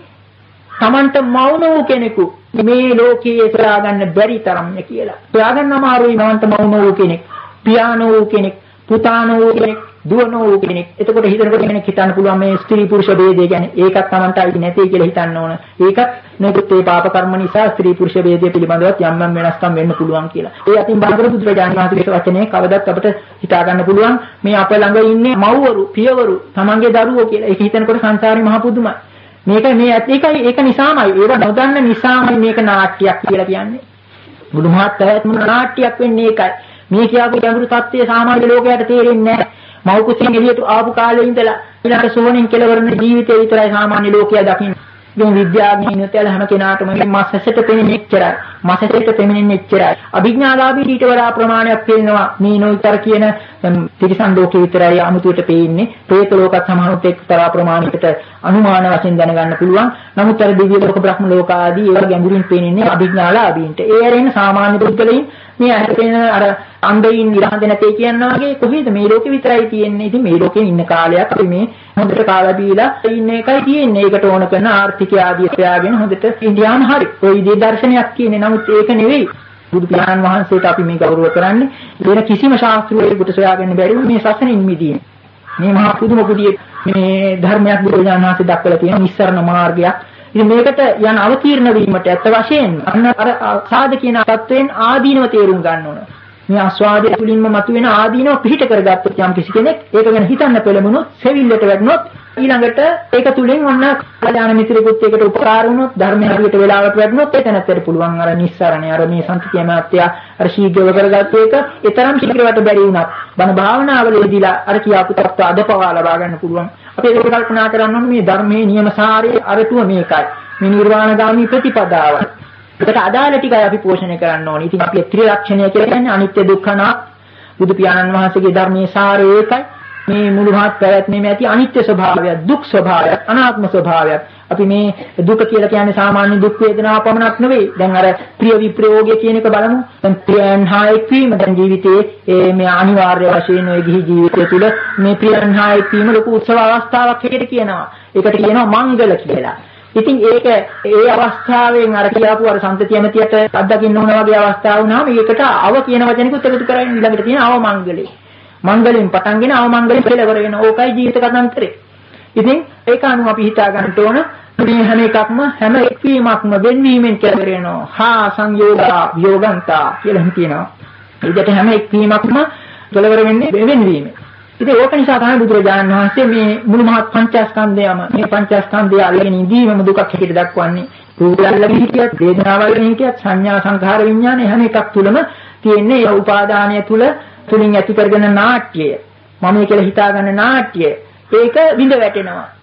තමන්ට මවුන වූ කෙනෙකු මේ ලෝකයේ සොයා ගන්න බැරි තරම්ය කියලා. සොයා ගන්න අමාරුයි මවන්ට මවුන වූ කෙනෙක්, පියාණන් වූ කෙනෙක්, පුතාණන් වූ කෙනෙක්, දුවන වූ කෙනෙක්. එතකොට හිතනකොට කෙනෙක් හිතන්න පුළුවන් මේ ස්ත්‍රී පුරුෂ ભેදය ගැන. ඒකත් තමන්ට අයිති නැtei කියලා හිතන්න ඕන. ඒකත් නෙකුත් ඒ පාප කර්ම නිසා ස්ත්‍රී පුරුෂ ભેදය පිළිබඳවත් යම් යම් වෙනස්කම් වෙන්න පුළුවන් කියලා. ඒ අතින් බාහිර බුදුරජාණන් වහන්සේගේ වචනේ කවදත් අපිට හිතා ගන්න පුළුවන් මේ අප ළඟ ඉන්නේ මව්වරු, පියවරු, තමන්ගේ දරුවෝ කියලා. ඒක හිතනකොට සංසාරේ මහ පුදුමයි. මේක මේ ඒකයි ඒක නිසාමයි ඒව නොදන්න නිසාමයි මේක නාට්‍යයක් කියලා කියන්නේ. මුළු මහත් පැවැත්ම නාට්‍යයක් වෙන්නේ ඒකයි. මේ කියපු ගැඹුරු தත්ත්වය සාමාන්‍ය ලෝකයට තේරෙන්නේ නැහැ. මව් කුසින් එළියට ආපු කාලේ ඉඳලා ඊළඟ සෝණින් කෙලවරන ජීවිතේ විතරයි සාමාන්‍ය ලෝකයා දකින්නේ. මේ විද්‍යාඥයින් තැල හැම කෙනාටම මේ මාසෙට පෙනෙන්නේ එච්චරයි. මාසෙට පෙනෙන්නේ එච්චරයි. අභිඥාලාභී ඊට වඩා ප්‍රමාණයක් පේනවා. මේ නොයිතර කියන තිරිසන් ලෝකේ විතරයි අමුතුවට පේන්නේ. പ്രേත ලෝකත් සමහරවිට එක්තරා ප්‍රමාණයකට අනුමාන වශයෙන් දැනගන්න පුළුවන්. නමුත් අර දිව්‍ය ලෝක බ්‍රහ්ම ලෝක ආදී ඒවා ගැඹුරින් පේන්නේ අභිඥාලාභීන්ට. ඒ ඇරෙන සාමාන්‍ය පුද්ගලයන් මේ ඇහැපෙන අර අන්ධයින් ඉරහඳ නැtei කියනවා වගේ කොහේද මේ ලෝකෙ විතරයි තියෙන්නේ. ඉතින් මේ ලෝකෙ ඉන්න කාලයක් අපි මේ හොඳට කාලා බීලා ඉන්න එකයි තියෙන්නේ. ඒකට ඕන කරන ආර්ථිකය ආදී ප්‍රයාගෙන හොඳට ඉන්දියානු හරි. ඔය විදිහේ දර්ශනයක් කියන්නේ. නමුත් ඒක නෙවෙයි. බුදු පියාණන් වහන්සේට අපි මේ ගෞරව කරන්නේ. වෙන කිසිම ශාස්ත්‍රයකට සොයාගන්න බැරි මේ සසනින් මිදීම. මේ මහා පුදුම පුදියේ මේ ධර්මයක් බුදුරජාණන් වහන්සේ දක්වලා තියෙන නිස්සරණ මාර්ගයක්. ඉතින් මේකට යන අවතීර්ණ වීමට ඇත්ත වශයෙන් අන්න අර සාද කියන තත්වයෙන් ආදීනව තේරුම් ගන්න ඕන. මේ ආස්වාදයේ තුලින්ම මතුවෙන ආදීනව පිහිට කරගත්තොත් යම් කිසි කෙනෙක් ඒක ගැන හිතන්න පෙළඹුණොත්, සෙවිල්ලට වැටුණොත් ඊළඟට ඒක තුලින් ඔන්න කල්යාණ මිත්‍රෙකුත් ඒකට උපකාර වුණොත්, ධර්මයේ හරියට වෙලාවට වැටුණොත් එතනත්තර පුළුවන් අර නිස්සරණේ අර මේ සම්පතිය මාත්‍ය අර ශීඝ්‍රව කරගත්ත එක ඊතරම් ශීඝ්‍රවට බැරි වුණත් බණ භාවනාවලදීලා අර කියාපු තත්ත්ව අදපවා ලබා ගන්න පුළුවන්. අපි ඒක කල්පනා කරන්න ඕනේ මේ ධර්මයේ නියමසාරයේ අරටුව මේකයි. මේ නිර්වාණගාමී ප්‍රතිපදාව. ඒකට අදාළ ටිකයි අපි පෝෂණය කරන්න ඕනේ. ඉතින් අපි ත්‍රිලක්ෂණය කියලා කියන්නේ අනිත්‍ය දුක්ඛ අනාත්ම. බුදු පියාණන් වහන්සේගේ ධර්මයේ සාරය ඒකයි. මේ මුළු මහත් පැවැත්මේ ඇති අනිත්‍ය ස්වභාවය, දුක් ස්වභාවය, අනාත්ම ස්වභාවය. අපි මේ දුක කියලා කියන්නේ සාමාන්‍ය දුක් වේදනාව පමණක් නෙවෙයි. දැන් අර ප්‍රිය විප්‍රයෝගය කියන එක බලමු. දැන් ප්‍රියයන් හා එක්වීම දැන් ජීවිතයේ මේ අනිවාර්ය වශයෙන් ඔය ගිහි ජීවිතය තුළ මේ ප්‍රියයන් හා එක්වීම ලොකු උත්සව අවස්ථාවක් හැටියට කියනවා. ඒකට කියනවා මංගල කියලා. ඉතින් ඒක ඒ අවස්ථාවෙන් අර කියාපු අර සම්පතිය ඇමතියට අත්දකින්න ඕන වගේ අවස්ථාව වුණාම ඒකට අව කියන වචනිකුත් එකතු කරගෙන ඊළඟට තියෙන අව මංගලේ. මංගලෙන් පටන්ගෙන අවමංගලෙන් කෙලවර වෙන ඕකයි ජීවිත කතන්තරේ. ඉතින් ඒක අනුව අපි හිතා ගන්න ඕන මේ හැම එකක්ම හැම එක්වීමක්ම වෙන්වීමෙන් කෙලවර වෙනවා. හා සංයෝගා වියෝගන්තා කියලා හිතනවා. ඒකට හැම එක්වීමක්ම කෙලවර වෙන්නේ වෙන්වීමෙන්. ඉතින් ඕක නිසා තමයි බුදුරජාණන් වහන්සේ මේ මුළු මහත් පංචස්කන්ධයම මේ පංචස්කන්ධය අල්ලගෙන ඉඳීමම දුකක් හැටියට දක්වන්නේ. රූපය අල්ලගෙන හිටියත්, වේදනාව අල්ලගෙන හිටියත්, සංඥා සංඛාර විඥාන හැම එකක් තුළම තියෙන්නේ ඒ උපාදානය තුළ තුලින් ඇති කරගෙන නාට්‍යය. මම කියලා හිතාගන්න නාට්‍යය. ඒක විඳ වැටෙනවා.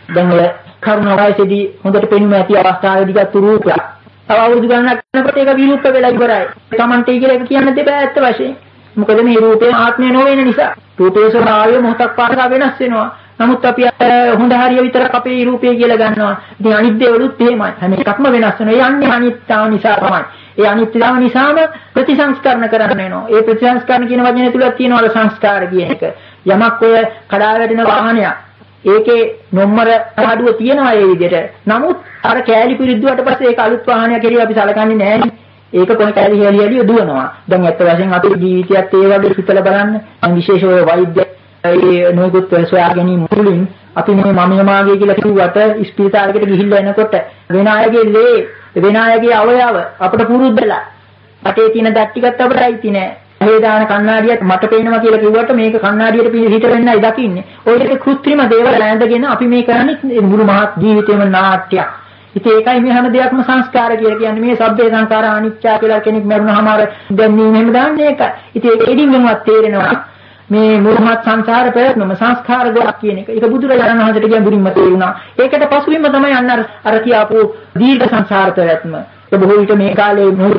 දැන් ඔය කරුණ වයසේදී හොඳට පෙනුම ඇති අවස්ථාවේදී ගත්ත රූපයක් තව අවුරුදු ගණනක් යනකොට ඒක විරූප වෙලා ඉවරයි. Tamante කියලා එක කියන්න දෙපෑ ඇත්ත වශයෙන්. මොකද මේ රූපේ ආත්මය නොවන නිසා. රූපේ ස්වභාවය මොහොතක් පාසා වෙනස් වෙනවා. නමුත් අපි හොඳ හරිය විතරක් අපේ රූපය කියලා ගන්නවා. ඉතින් අනිත් දේවලුත් එහෙමයි. හැම එකක්ම වෙනස් වෙනවා. ඒ යන්නේ අනිත්‍යතාව නිසා තමයි. ඒ අනිත්‍යතාව නිසාම ප්‍රතිසංස්කරණ කරන්න වෙනවා. ඒ ප්‍රතිසංස්කරණ කියන වචනේ තුල තියෙනවා සංස්කාර කියන එක. යමක් ඔය කඩා වැටෙන වාහනයක්. ඒකේ නොම්බර අඩුව තියෙනවා ඒ විදිහට. නමුත් අර කෑලි පිරිද්දුවට පස්සේ ඒක අලුත් වාහනයක් කියලා අපි සලකන්නේ නැහැ. ඒක කොහේ කෑලි හැලි හැලි දුවනවා. දැන් ඇත්ත වශයෙන් අපේ ජීවිතයත් ඒ වගේ හිතලා බලන්න. විශේෂ ඔය වෛද්‍ය ඒ නොයෙකුත් සොයා ගැනීම මුලින් අපි මේ මම මාගේ කියලා කිව්වට ස්පීතාලයකට ගිහිල්ලා එනකොට වෙන අයගේ ලේ වෙන අයගේ අවයව අපිට පුරුද්දලා අපේ තියෙන දත් ටිකත් අපිට අයිති නෑ. මේ දාන කණ්ණාඩියක් මට පේනවා කියලා කිව්වට මේක කණ්ණාඩියට පිළිහිට වෙන්නයි දකින්නේ. ඔය දෙක කෘත්‍රිම දේවල් ඇඳගෙන අපි මේ කරන්නේ මුළු මහත් ජීවිතේම නාට්‍යයක්. ඉතින් ඒකයි මේ හැම දෙයක්ම සංස්කාර කියලා කියන්නේ. මේ සබ්බේ සංඛාර අනිත්‍ය කියලා කෙනෙක් මරුණාම අර දැන් මේ මෙහෙම දාන්නේ ඒකයි. ඉතින් ඒක එඩින්ගෙන්වත් තේරෙනවා. මේ මුරුමත් සංසාර ප්‍රයත්නම සංස්කාර ගොඩක් කියන එක. ඒක බුදුරජාණන් වහන්සේට ගැඹුරින්ම තේරුණා. ඒකට පසුබිම තමයි අන්න අර කියාපු දීර්ඝ සංසාර ප්‍රයත්න. ඒ බොහෝ විට මේ කාලේ මොහොත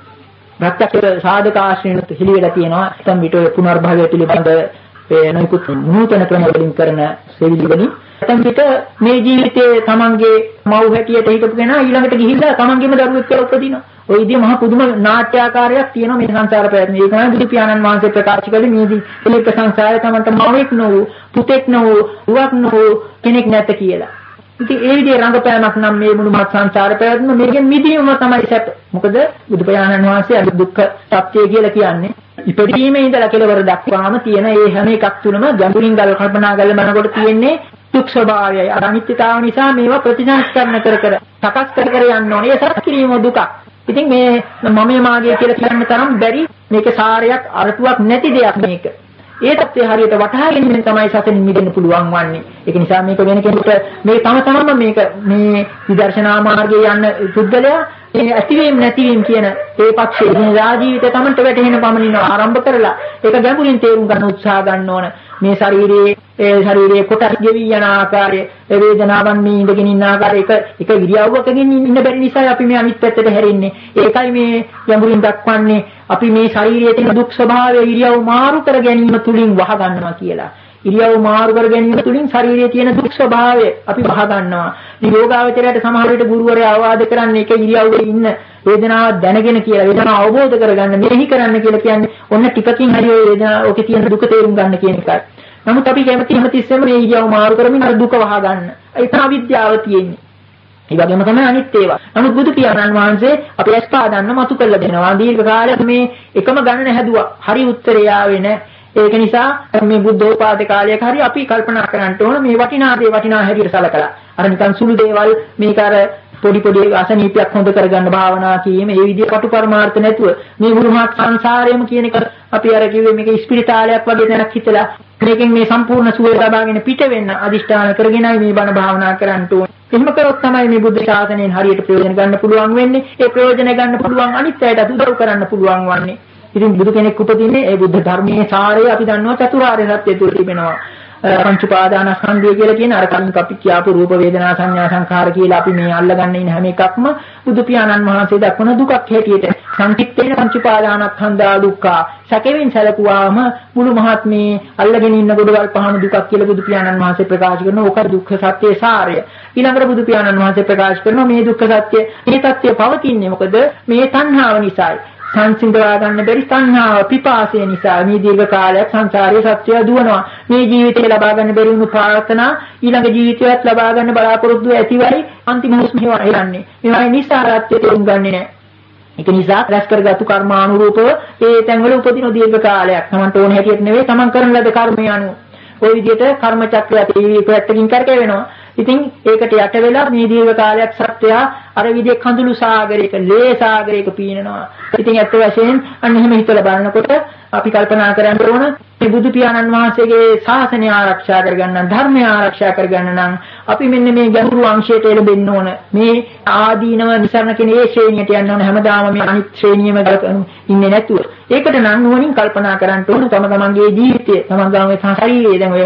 ප්‍රත්‍යක්ෂ සාධක ආශ්‍රයනුත් හිලියලා තියෙනවා. නැත්නම් විට පුනර්භවය පිළිබඳ නොයෙකුත් නූතන ක්‍රම වලින් කරන සෙවිලි වලින් නැත්නම් විට මේ ජීවිතයේ තමන්ගේ මව් හැටියට හිටපු කෙනා ඊළඟට ගිහිල්ලා තමන්ගේම දරුවෙක් කියලා උපදිනවා. ඔය විදිහ මහ පුදුම නාට්‍යාකාරයක් තියෙනවා මේ සංසාර ප්‍රයත්න. ඒක තමයි බුදු පියාණන් වහන්සේ ප්‍රකාශ කළේ මේදී එලෙක සංසාරය තමන්ට මවෙක් නොවු, පුතෙක් නොවු, දුවක් නොවු කෙනෙක් නැත කියලා. ඉතින් ඒ විදිහේ රංගපෑමක් නම් මේ මුළු මහත් සංසාර ප්‍රයත්න මේකෙන් මිදීම තමයි සැප. මොකද බුදු පියාණන් වහන්සේ අද දුක්ඛ සත්‍ය කියලා කියන්නේ ඉපදීමේ ඉඳලා කෙලවර දක්වාම තියෙන ඒ හැම එකක් තුනම ගැඹුරින් ගල් කල්පනා කරලා බලනකොට තියෙන්නේ දුක් ස්වභාවයයි. අනිත්‍යතාව නිසා මේවා ප්‍රතිසංස්කරණ කර කර සකස් කර කර යන්න ඕනේ. ඒ සකස් කිරීම දුක. ඉතින් මේ මම මාගේ කියලා කියන්න තරම් බැරි මේක සාරයක් අරටුවක් නැති දෙයක් මේක. ඒ තත්ත්වය හරියට වටහා ගැනීමෙන් තමයි සසෙන් මිදෙන්න පුළුවන් වන්නේ. ඒක නිසා මේක වෙන කෙනෙකුට මේ තම තමම මේක මේ විදර්ශනා මාර්ගයේ යන්න පුද්ගලයා මේ ඇතිවීම නැතිවීම කියන ඒ පක්ෂයේ දිනදා ජීවිතය තමන්ට වැටහෙන පමණින් ආරම්භ කරලා ඒක ගැඹුරින් තේරුම් ගන්න උත්සාහ ගන්න ඕන. මේ ශරීරයේ ඒ ශරීරයේ කොටස් ගෙවි යන ආකාරය, ඒ වේදනාවන් මේ ඉඳගෙන ඉන්න ආකාරය එක එක ඉරියව්වකකින් ඉන්න බැරි නිසා අපි මේ අනිත් පැත්තට හැරෙන්නේ. ඒකයි මේ ගැඹුරින් දක්වන්නේ අපි මේ ශරීරයේ තියෙන දුක් ස්වභාවය ඉරියව් මාරු කර ගැනීම තුලින් වහ ගන්නවා කියලා. ඉරියව් මාරු කර ගැනීම තුලින් ශරීරයේ තියෙන දුක් ස්වභාවය අපි වහ ගන්නවා. මේ යෝගාවචරයට සමහර විට ගුරුවරයා අවවාද කරන්නේ ඒක ඉරියව්වේ ඉන්න වේදනාව දැනගෙන කියලා වේදනාව අවබෝධ කරගන්න මෙහි කරන්න කියලා කියන්නේ ඔන්න ටිකකින් හරි ඔය වේදනාව ඔකේ තියෙන දුක තේරුම් ගන්න කියන එකයි. නමුත් අපි කැමති හැමතිස්සෙම මේ ඉරියව් මාරු කරමින් අර දුක වහ ගන්න. ඒක අවිද්‍යාව තියෙන්නේ. ඒ වගේම තමයි අනිත් ඒවා. නමුත් බුදු පියාණන් වහන්සේ අපි ඇස් පාදන්න මතු කළ දෙනවා. දීර්ඝ කාලයක් මේ එකම ගණන හැදුවා. හරි උත්තරය ආවේ නැහැ. ඒක නිසා මේ බුද්ධෝපාද කාලයක හරි අපි කල්පනා කරන්න ඕන මේ වටිනා දේ වටිනා හැටියට සලකලා. අර නිකන් සුළු දේවල් මේක අර පොඩි පොඩි අසනීපයක් හොඳ කරගන්න භාවනා කිරීම ඒ විදිහට කටු පරමාර්ථ නැතුව මේ මුළු මහත් සංසාරයම කියන එක අපි අර කිව්වේ මේක ස්පිරිතාලයක් වගේ දැනක් හිතලා මේකෙන් මේ සම්පූර්ණ සුවය ලබාගෙන පිට වෙන්න අදිෂ්ඨාන කරගෙනයි මේ බණ භාවනා කරන්න ඕනේ. එහෙම කරොත් තමයි මේ බුද්ධ ශාසනයෙන් හරියට ප්‍රයෝජන ගන්න පුළුවන් වෙන්නේ. ඒ ප්‍රයෝජන ගන්න පුළුවන් අනිත් අයට උදව් කරන්න පුළුවන් වන්නේ. ඉතින් බුදු කෙනෙක් උපදින්නේ ඒ බුද්ධ ධර්මයේ සාරය අපි දන්නවා චතුරාර්ය සත්‍ය තුල තිබෙනවා. පංච උපාදානස්කන්ධය කියලා කියන අර කලින් අපි කියපු රූප වේදනා සංඥා සංඛාර කියලා අපි මේ අල්ලගන්න ඉන්න හැම එකක්ම බුදු පියාණන් වහන්සේ දක්වන දුකක් හැටියට සංකිට්ඨේන පංච උපාදානස්කන්ධා දුක්ඛ සැකෙමින් සැලකුවාම මුළු මහත් මේ අල්ලගෙන ඉන්න ගොඩවල් පහම දුකක් කියලා බුදු පියාණන් වහන්සේ ප්‍රකාශ කරනවා. ඕක දුක්ඛ සත්‍යයේ සාරය. ඊළඟට බුදු පියාණන් වහන්සේ ප්‍රකාශ කරනවා මේ දුක්ඛ සත්‍ය මේ தත්ත්වය පවතින්නේ මොකද මේ තණ්හාව නිසායි. සංසිඳවා ගන්න බැරි තණ්හාව පිපාසය නිසා මේ දීර්ඝ කාලයක් සංසාරයේ සත්‍යය දුවනවා. මේ ජීවිතේ ලබා ගන්න බැරි වුණු ප්‍රාර්ථනා ඊළඟ ජීවිතයත් ලබා ගන්න බලාපොරොත්තු ඇතිවයි අන්තිම හුස්ම හොයන්නේ. මේවායි නිසාරත්වය තේරුම් ගන්නේ නැහැ. ඒක නිසා රැස් කරගත්තු කර්මානුරූපව ඒ තැන්වල උපදින දීර්ඝ කාලයක් තමන්ට ඕන හැටියට නෙවෙයි තමන් කරන ලද කර්මය අනුව ওই විදිහට කර්ම චක්‍රයත් ඒ පැත්තකින් කරකැවෙනවා. ඉතින් ඒකට යට වෙලා මේ දීර්ඝ කාලයක් සත්‍යය අර විදිහේ කඳුළු සාගරයක ලේ සාගරයක පීනනවා. ඉතින් ඇත්ත වශයෙන් අන්න එහෙම හිතලා බලනකොට අපි කල්පනා කරන්න ඕන මේ බුදු පියාණන් වහන්සේගේ ශාසනය ආරක්ෂා කරගන්න ධර්මය ආරක්ෂා කරගන්න නම් අපි මෙන්න මේ ගැඹුරු අංශයට එළඹෙන්න ඕන. මේ ආදීනව නිසරණ කියන ඒ ශ්‍රේණියට යන්න ඕන. හැමදාම මේ අනිත් ශ්‍රේණියම ඉන්නේ නැතුව. ඒකට නම් නුවණින් කල්පනා කරන්න ඕන තම තමන්ගේ ජීවිතය, තමන්ගේ ශරීරය දැන් ඔය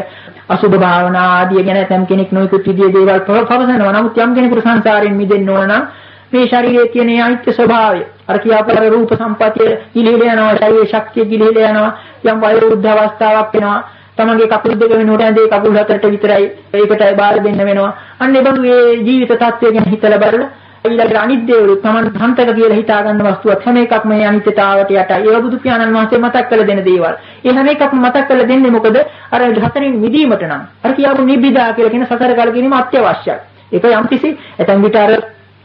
අසුභ භාවනා ආදී ගැන තම් කෙනෙක් නොයෙකුත් විදිහේ දේවල් පවසනවා. නමුත් යම් කෙනෙකුට සංසාරයෙන් මිදෙන්න ඕන නම් මේ ශරීරයේ තියෙන අනිත්‍ය ස්වභාවය අර කියාපර රූප සම්පතිය ගිලිහිලා යනවා, ශරීරයේ ශක්තිය ගිලිහිලා යනවා, යම් වයෝවෘද්ධ අවස්ථාවක් වෙනවා. තමන්ගේ කකුල් දෙක වෙනුවට ඇඳේ කකුල් හතරට විතරයි ඒකටයි බාර දෙන්න වෙනවා. අන්න ඒ බඳු මේ ජීවිත තත්ත්වය ගැන හිතලා බලලා ඊළඟට අනිත් දේවලු තමන් හන්තක කියලා හිතා ගන්න වස්තුවක් හැම එකක්ම මේ අනිත්‍යතාවට යටයි. ඒ බුදු පියාණන් වහන්සේ මතක් කරලා දෙන දේවල්. ඒ හැම එකක්ම මතක් කරලා දෙන්නේ මොකද? අර හතරින් මිදීමට නම්. අර කියාපු නිබ්බිදා කියලා කියන සතර කල කිරීම අත්‍යවශ්‍යයි. ඒක යම්කිසි ඇතන් විට අර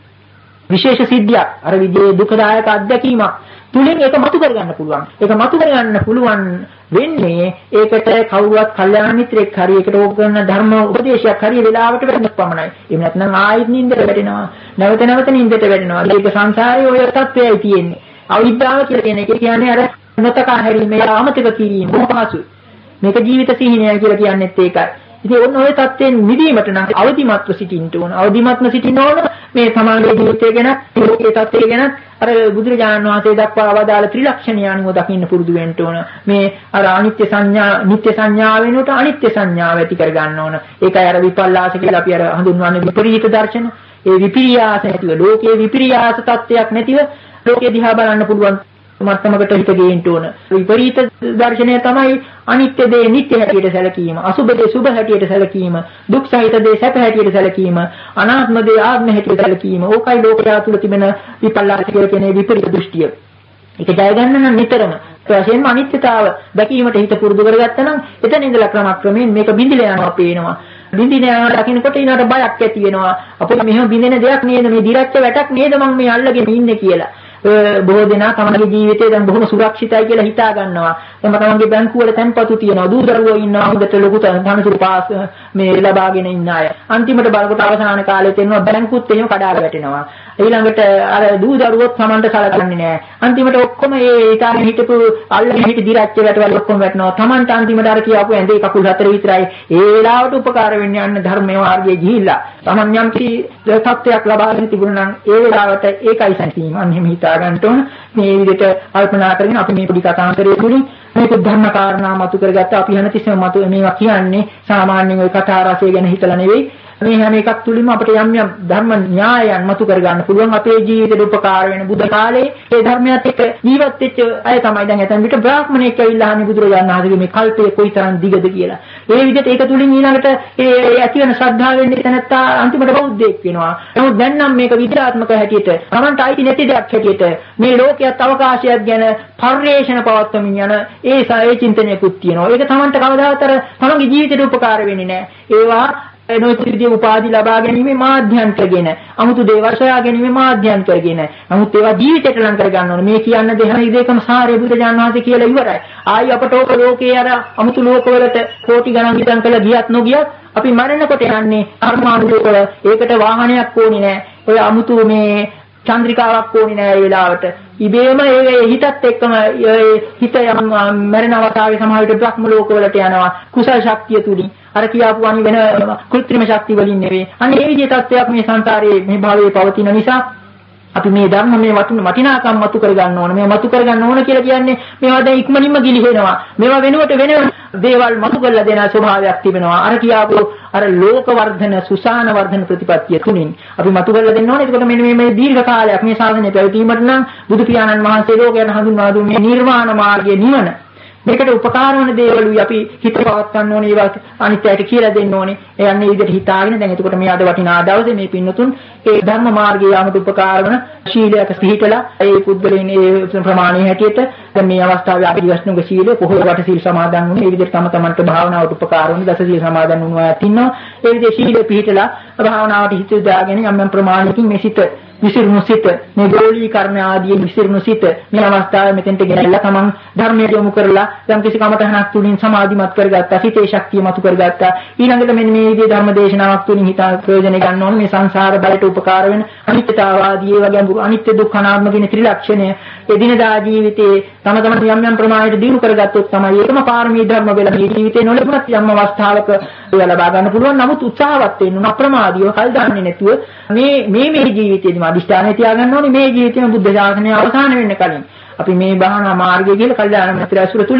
විශේෂ සිද්ධියක්, අර විදිහේ දුකදායක අත්දැකීමක් තුලින් ඒක මතු කරගන්න පුළුවන්. ඒක මතු කරගන්න පුළුවන් වෙන්නේ ඒකට කවුරුවත් කල්යාණ මිත්‍රෙක් හරි ඒකට ඕක කරන ධර්ම උපදේශයක් හරි වෙලාවට වෙන්න පමණයි. එහෙම නැත්නම් ආයෙත් නින්දට වැටෙනවා. නැවත නැවත නින්දට වැටෙනවා. මේක සංසාරයේ ඔය තත්ත්වයයි තියෙන්නේ. අවිද්‍යාව කියලා කියන එක කියන්නේ අර නොතකා හැරීම, යාමතික කිරීම, මොහොතසු. මේක ජීවිත සිහිනය කියලා කියන්නේත් ඒකයි. ඉතින් ඔන්න ඔය தත්යෙන් මිදීමට නම් අවදිමත්ව සිටින්න ඕන. අවදිමත්ව සිටින්න ඕන මේ සමාජයේ ජීවිතය ගැන, ලෝකයේ தත්ත්වය ගැන අර බුදුරජාණන් වහන්සේ දක්වා අවදාළ ත්‍රිලක්ෂණය අනුව දකින්න පුරුදු වෙන්න ඕන. මේ අර අනිත්‍ය සංඥා, නිත්‍ය සංඥා වෙනුවට අනිත්‍ය සංඥාව ඇති කර ගන්න ඕන. ඒකයි අර විපල්ලාස කියලා අපි අර හඳුන්වන්නේ විපරීත දර්ශන. ඒ විපිරියාස නැතිව, ලෝකයේ විපිරියාස තත්ත්වයක් නැතිව ලෝකේ දිහා බලන්න පුළුවන් මට්ටමකට හිත ගේන්න ඕන. විපරීත දර්ශනය තමයි අනිත්‍ය දේ නිට්ටය හැටියට සැලකීම, අසුභ දේ සුභ හැටියට සැලකීම, දුක් සහිත දේ සැප හැටියට සැලකීම, අනාත්ම දේ ආත්ම හැටියට සැලකීම. ඕකයි ලෝකයා තුල තිබෙන විපල්ලාස කියලා කියන විපරීත දෘෂ්ටිය. ඒක ජය ගන්න නම් නිතරම ප්‍රශ්නෙම අනිත්‍යතාව දැකීමට හිත පුරුදු කරගත්තා නම් එතන ඉඳලා ක්‍රමක්‍රමයෙන් මේක බිඳිලා යනවා පේනවා. බින්දින යනවා දකින්නකොට ඊනට බයක් ඇති වෙනවා. අපේ මෙහෙම බින්දෙන දෙයක් නේද, මේ දිරච්ච වැටක් නේද මම මේ අල්ලගෙන ඉන්නේ කියලා. බොහෝ දෙනා තමන්ගේ ජීවිතේ දැන් බොහොම සුරක්ෂිතයි කියලා හිතා ගන්නවා. තම තමන්ගේ බැංකුව වල තැන්පතු තියෙනවා. දූ දරුවෝ ඉන්නවා. හොඳට ලොකු තනතුරු පාස් මේ ලබාගෙන ඉන්න අය. අන්තිමට බලකොට අවසාන කාලේ තෙන්නවා බැංකුත් එහෙම කඩාලා වැටෙනවා. ඊළඟට අර දූ දරුවොත් සමන්ට සලකන්නේ නැහැ. අන්තිමට ඔක්කොම ඒ ඊටාගෙන හිටපු අල්ලගෙන හිටි දිරච්ච වැටවල ඔක්කොම වැටෙනවා. තමන්ට අන්තිමට අර කියාපු ඇඳේ කකුල් හතර විතරයි ඒ වෙලාවට උපකාර වෙන්නේ යන්න ධර්මයේ මාර්ගයේ ගිහිල්ලා. තමන් යම් කි තත්ත්වයක් ලබාගෙන තිබුණා නම් ඒ වෙලාවට ඒකයි සැනසීම. අන්න එහෙම හිතා ගන්න ඕන. මේ විදිහට කල්පනා කරගෙන අපි මේ පොඩි කතාන්තරයේ තුලින් මේක ධර්ම කාරණා මතු කරගත්තා. අපි හැමතිස්සෙම මතු මේවා කියන්නේ සාමාන්‍යයෙන් ওই කතා රසය ගැන හිතලා නෙවෙයි. මේ හැම එකක් තුලින්ම අපිට යම් යම් ධර්ම න්‍යායයන් මතු කරගන්න පුළුවන්. අපේ ජීවිතේට උපකාර වෙන බුද්ධ කාලේ ඒ ධර්මයත් එක්ක ජීවත් වෙච්ච අය තමයි දැන් ඇතන් විට බ්‍රාහ්මණයෙක් ඇවිල්ලා අහන්නේ බුදුරජාණන් වහන්සේගේ මේ කල්පය කොයිතරම් දිගද කියලා. ඒ විදිහට ඒක තුලින් ඊළඟට ඒ ඇති වෙන ශ්‍රද්ධාවෙන් තැනත්තා අන්තිමට බෞද්ධයෙක් වෙනවා. නමුත් දැන් නම් මේක විද්‍යාත්මක හැටියට තමන්ට අයිති නැති දෙයක් හැටියට මේ ලෝකයේත් අවකාශයත් ගැන පරිශ්‍රණ පවත්වමින් යන ඒ ඒ චින්තනයකුත් තියෙනවා. ඒක තමන්ට කවදාවත් අර තමන්ගේ ජීවිතේට උපකාර වෙන්නේ නැහැ. ඒවා නොයෙක් විදිහේ උපාධි ලබා ගැනීම මාධ්‍යයන් කරගෙන, අමුතු දේවල් සොයා ගැනීම මාධ්‍යයන් කරගෙන, නමුත් ඒවා ජීවිතයට ලං කර ගන්න ඕනේ. මේ කියන්නේ දෙහන ඉදේකම සාරේ බුදුරජාණන් වහන්සේ කියලා ඉවරයි. ආයි අපට ඕක ලෝකේ අර අමුතු ලෝකවලට කෝටි ගණන් විතර කළ ගියත් නොගියත් අපි මරණකොට යන්නේ අර්මාණු ලෝකවල. ඒකට වාහනයක් ඕනේ නැහැ. ඔය අමුතු මේ චන්ද්‍රිකාවක් ඕනේ නැහැ ඒ වෙලාවට. ඉබේම ඒ හිතත් එක්කම හිත යම් මරණ අවස්ථාවේ සමහර විට බ්‍රහ්ම ලෝකවලට යනවා. කුසල ශක්තිය තුලින්. අර කියාපු අනි වෙන කෘත්‍රිම ශක්තිය වලින් නෙවෙයි. අන්න ඒ විදිහේ තත්ත්වයක් මේ සංසාරයේ මේ භවයේ පවතින නිසා අපි මේ ධර්ම මේ වටින වටිනාකම් මතු කර ගන්න ඕන. මේ මතු කර ගන්න ඕන කියලා කියන්නේ මේවා දැන් ඉක්මනින්ම ගිලිහෙනවා. මේවා වෙනුවට වෙන දේවල් මතු කරලා දෙන ස්වභාවයක් තිබෙනවා. අර කියාපු අර ලෝක වර්ධන, සුසාන වර්ධන ප්‍රතිපත්තිය තුලින් අපි මතු කරලා දෙන්න ඕනේ. ඒකට මෙන්න මේ දීර්ඝ කාලයක් මේ ශාසනය පැවතීමට නම් බුදු පියාණන් වහන්සේ ලෝකයන් හඳුන්වා දුන්නේ මේ නිර්වාණ මාර්ගයේ නිවන. මේකට උපකාර වන දේවලුයි අපි හිත පවත් ගන්න ඕනේ. ඒවා අනිත්‍යයට කියලා දෙන්න ඕනේ. ඒ යන්නේ විදිහට හිතාගෙන දැන් එතකොට මේ අද වටිනා දවසේ මේ පින්නතුන් ඒ ධර්ම මාර්ගයේ යාමට උපකාර වන ශීලයක පිළිහිටලා ඒ පුද්ගලයන් ඒ ප්‍රමාණයේ හැටියට දැන් මේ අවස්ථාවේ අපි විශ්නුගේ ශීලය කොහොම වට සීල් සමාදන් වුණේ. ඒ විදිහට තම තමන්ට භාවනාවට උපකාර වන දස සීල් සමාදන් වුණා ඇත් ඉන්නවා. ඒ විදිහේ ශීලය පිළිහිටලා භාවනාවට හිත යොදාගෙන යම් යම් ප්‍රමාණයකින් මේ සිත විසිරුණු සිත, මේ ගෝලීකරණ ආදී විසිරුණු සිත මේ අවස්ථාවේ මෙතෙන්ට ගෙනල්ලා තමන් ධර්මයට යොමු කරලා යම් කිසි කමතහනක් තුලින් සමාධිමත් කරගත්තා, සිතේ ශක්තිය මතු කරගත්තා. ඊළඟට මෙන්න මේ විදිහේ ධර්ම දේශනාවක් තුලින් හිත ප්‍රයෝජන ගන්න ඕනේ. මේ සංසාර බලයට උපකාර වෙන අනිත්‍යතාවාදී ඒ වගේ අනිත්‍ය දුක්ඛ අනාත්ම කියන ත්‍රිලක්ෂණය එදිනදා ජීවිතේ තම තමන් යම් යම් ප්‍රමාණයට දිනු කරගත්තොත් තමයි ඒකම පාරමී ධර්ම වෙලා මේ ජීවිතේ නොලැබුණත් යම් අවස්ථාවක ඒවා ලබා ගන්න පුළුවන්. නමුත් උත්සාහවත් වෙන්න ඕන, අප්‍රමාදීව කල් දාන්නේ නැතුව මේ මේ මේ ජීවිතේදී අදිෂ්ඨානය තියාගන්න ඕනේ. මේ ජීවිතේම බුද්ධ ශාසනය අවසන් වෙන්න කලින් අපි මේ භාවනා මාර්ගය කියලා කල්යාණ මිත්‍ර ඇසුර තුලින්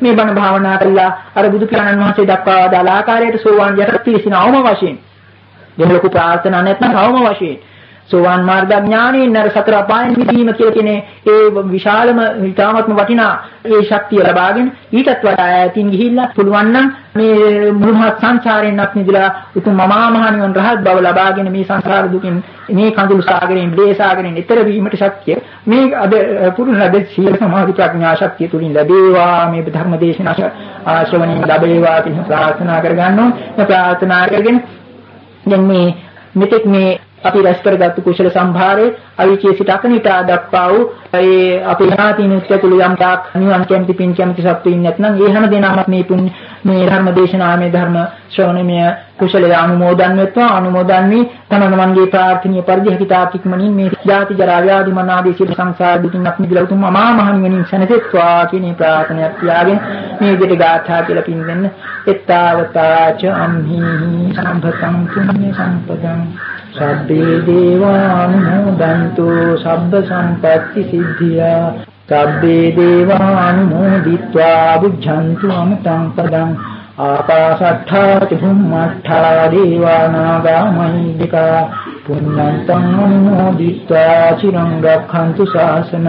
මේ බණ භාවනා කළා අර බුදු පියාණන් වහන්සේ දක්වා දාල ආකාරයට සෝවාන් යටත් පිළිසින අවම වශයෙන් දෙන ලොකු ප්‍රාර්ථනා නැත්නම් අවම වශයෙන් සෝවාන් මාර්ග ඥානයෙන් නර සතර අපායන් මිදීම කියලා කියන්නේ ඒ විශාලම ඊටාත්ම වටිනා ඒ ශක්තිය ලබාගෙන ඊටත් වඩා ඈතින් ගිහිල්ලා පුළුවන් නම් මේ මුළුමහත් සංසාරයෙන්වත් නිදලා උතුම් මමා මහ නිවන් රහත් බව ලබාගෙන මේ සංසාර දුකින් මේ කඳුළු සාගරයෙන් බ්ලේ සාගරයෙන් ඈතර වීමට ශක්තිය මේ අද පුරුණ ලැබෙ සීල සමාධි ප්‍රඥා ශක්තිය තුලින් ලැබේවා මේ ධර්ම දේශනා ශ්‍රවණයෙන් ලැබේවා කියන ප්‍රාර්ථනා කරගන්නවා මේ ප්‍රාර්ථනා කරගෙන දැන් මේ මෙතෙක් මේ අපි රැස් කරගත්තු කුසල සම්භාරයේ අවිචේ සිට අකනිටා දක්වා වූ ඒ අපේ ඥාතින් උත්තුල යම් තාක් නිවන් කැමති පින් කැමති සත්තුයින් නැත්නම් ඒ හැම දෙනාම මේ පුණ්‍ය මේ ධර්ම දේශනා මේ ධර්ම ශ්‍රවණමය කුසලයේ අනුමෝදන් වෙත්වා අනුමෝදන් වී තම තමන්ගේ ප්‍රාර්ථනීය පරිදි හිතාක් ඉක්මනින් මේ ජාති ජරා ව්‍යාධි මරණාදී සියලු සංසාර දුකින් අපි මිදලා උතුම් අමා මහ නිවනින් සැනසෙත්වා කියන ප්‍රාර්ථනාවක් තියාගෙන මේ විදිහට ගාථා කියලා පින් දෙන්න එත්තාවතාච අම්හි සම්භතං පුඤ්ඤ සම්පදං සබ්බේ දේවානුමෝදන්තු සබ්බ සම්පත්ති සිද්ධියා සබ්බේ දේවානුමෝදිत्वा බුද්ධන්තු අමතං පදං ආකාශට්ඨා චුම්මට්ඨා දේවානාගා මහිද්దికා පුඤ්ඤන්තං අනුමෝදිत्वा චිරං රක්ඛන්තු ශාසනං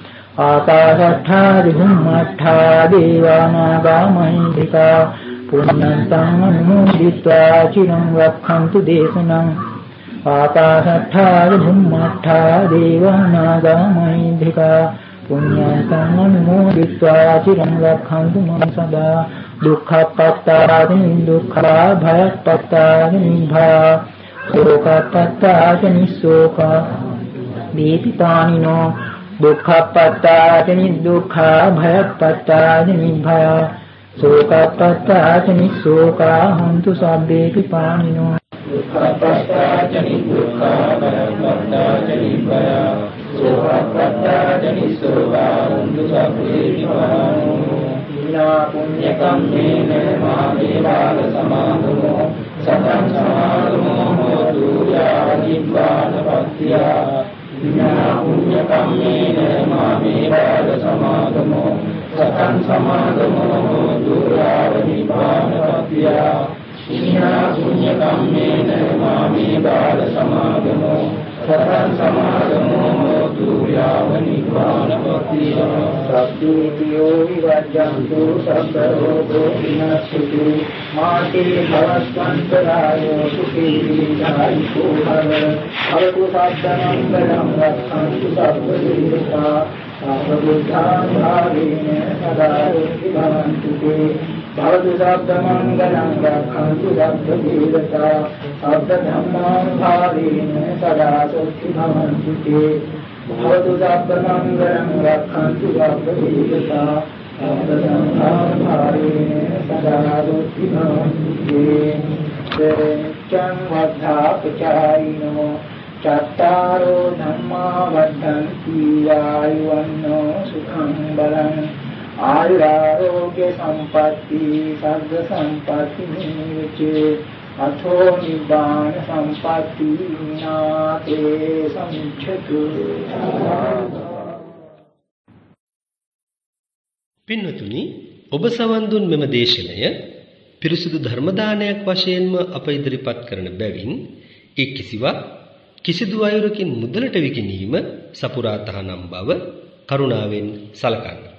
ආකාශට්ඨා චුම්මට්ඨා දේවානාගා මහිද්దికා පුඤ්ඤන්තං අනුමෝදිत्वा චිරං රක්ඛන්තු දේශනං ආකාශට්ඨා භුම්මට්ඨා දේවානාගා මහිද්దికා පුඤ්ඤන්තං අනුමෝදිत्वा චිරං රක්ඛන්තු මං සදා දුක්ඛප්පත්තානි දුක්ඛා භයප්පත්තානි භය සෝකප්පත්තානි සෝක දීපිතානිනෝ දුක්ඛප්පත්තානි දුක්ඛා භයප්පත්තානි භය සෝකප්පත්තානි සෝකා හොන්තු සබ්බේපි පානිනෝ දුක්ඛප්පත්තානි දුක්ඛා භයප්පත්තානි භය සෝකප්පත්තානි සෝකා හොන්තු සබ්බේපි පානිනෝ ඊනා පුඤ්ඤ කම්මේන මාමේ බාල සමාදමෝ සතං සමාදමෝ හෝතු යාව නිබ්බාන පත්‍තියා ඊනා පුඤ්ඤ කම්මේන මාමේ බාල සමාදමෝ සතං සමාදමෝ හෝතු යාව නිබ්බාන පත්‍තියා ඊනා පුඤ්ඤ කම්මේන මාමේ බාල සමාදමෝ සතං සමාදමෝ හෝතු යාව නිබ්බාන පත්‍තියා සබ්බීතියෝ විරජ්ජන්තු සබ්බ රෝගෝ විනාශිතු මාතේ භවස්වන්තරායෝ සුඛී දීඝායුකෝ භව භවතු සබ්බමංගලං රක්ඛන්තු සබ්බ දීඝා සබ්බුද්ධාං භාවේන සදා භවන්තු තේ භවතු සබ්බමංගලං රක්ඛන්තු සබ්බ දීඝා සබ්බ ධම්මාං භාවේන සදා සුඛී භවන්තු තේ භවතු සබ්බමංගලං රක්ඛන්තු සබ්බ දීඝා සබ්බ ධම්මාං භාවේන සදා සුඛී භවන්තු තේ චං වද්ධාපචායිනෝ චත්තාරෝ ධම්මා වද්ධන්ති ආයුවන්නෝ සුඛං බලං ආයුරාෝග්‍ය සම්පatti සග්ග සම්පatti නිච්චේ අතෝ නිබ්බාන සම්පatti නාතේ සම්ච්ඡතු පින්වතුනි ඔබ සවන් දුන් මෙම දේශනය පිරිසුදු ධර්ම දානයක් වශයෙන්ම අප ඉදිරිපත් කරන බැවින් ඒ කිසිවක් කිසිදු අයුරකින් මුදලට විකිණීම සපුරා තහනම් බව කරුණාවෙන් සලකන්න.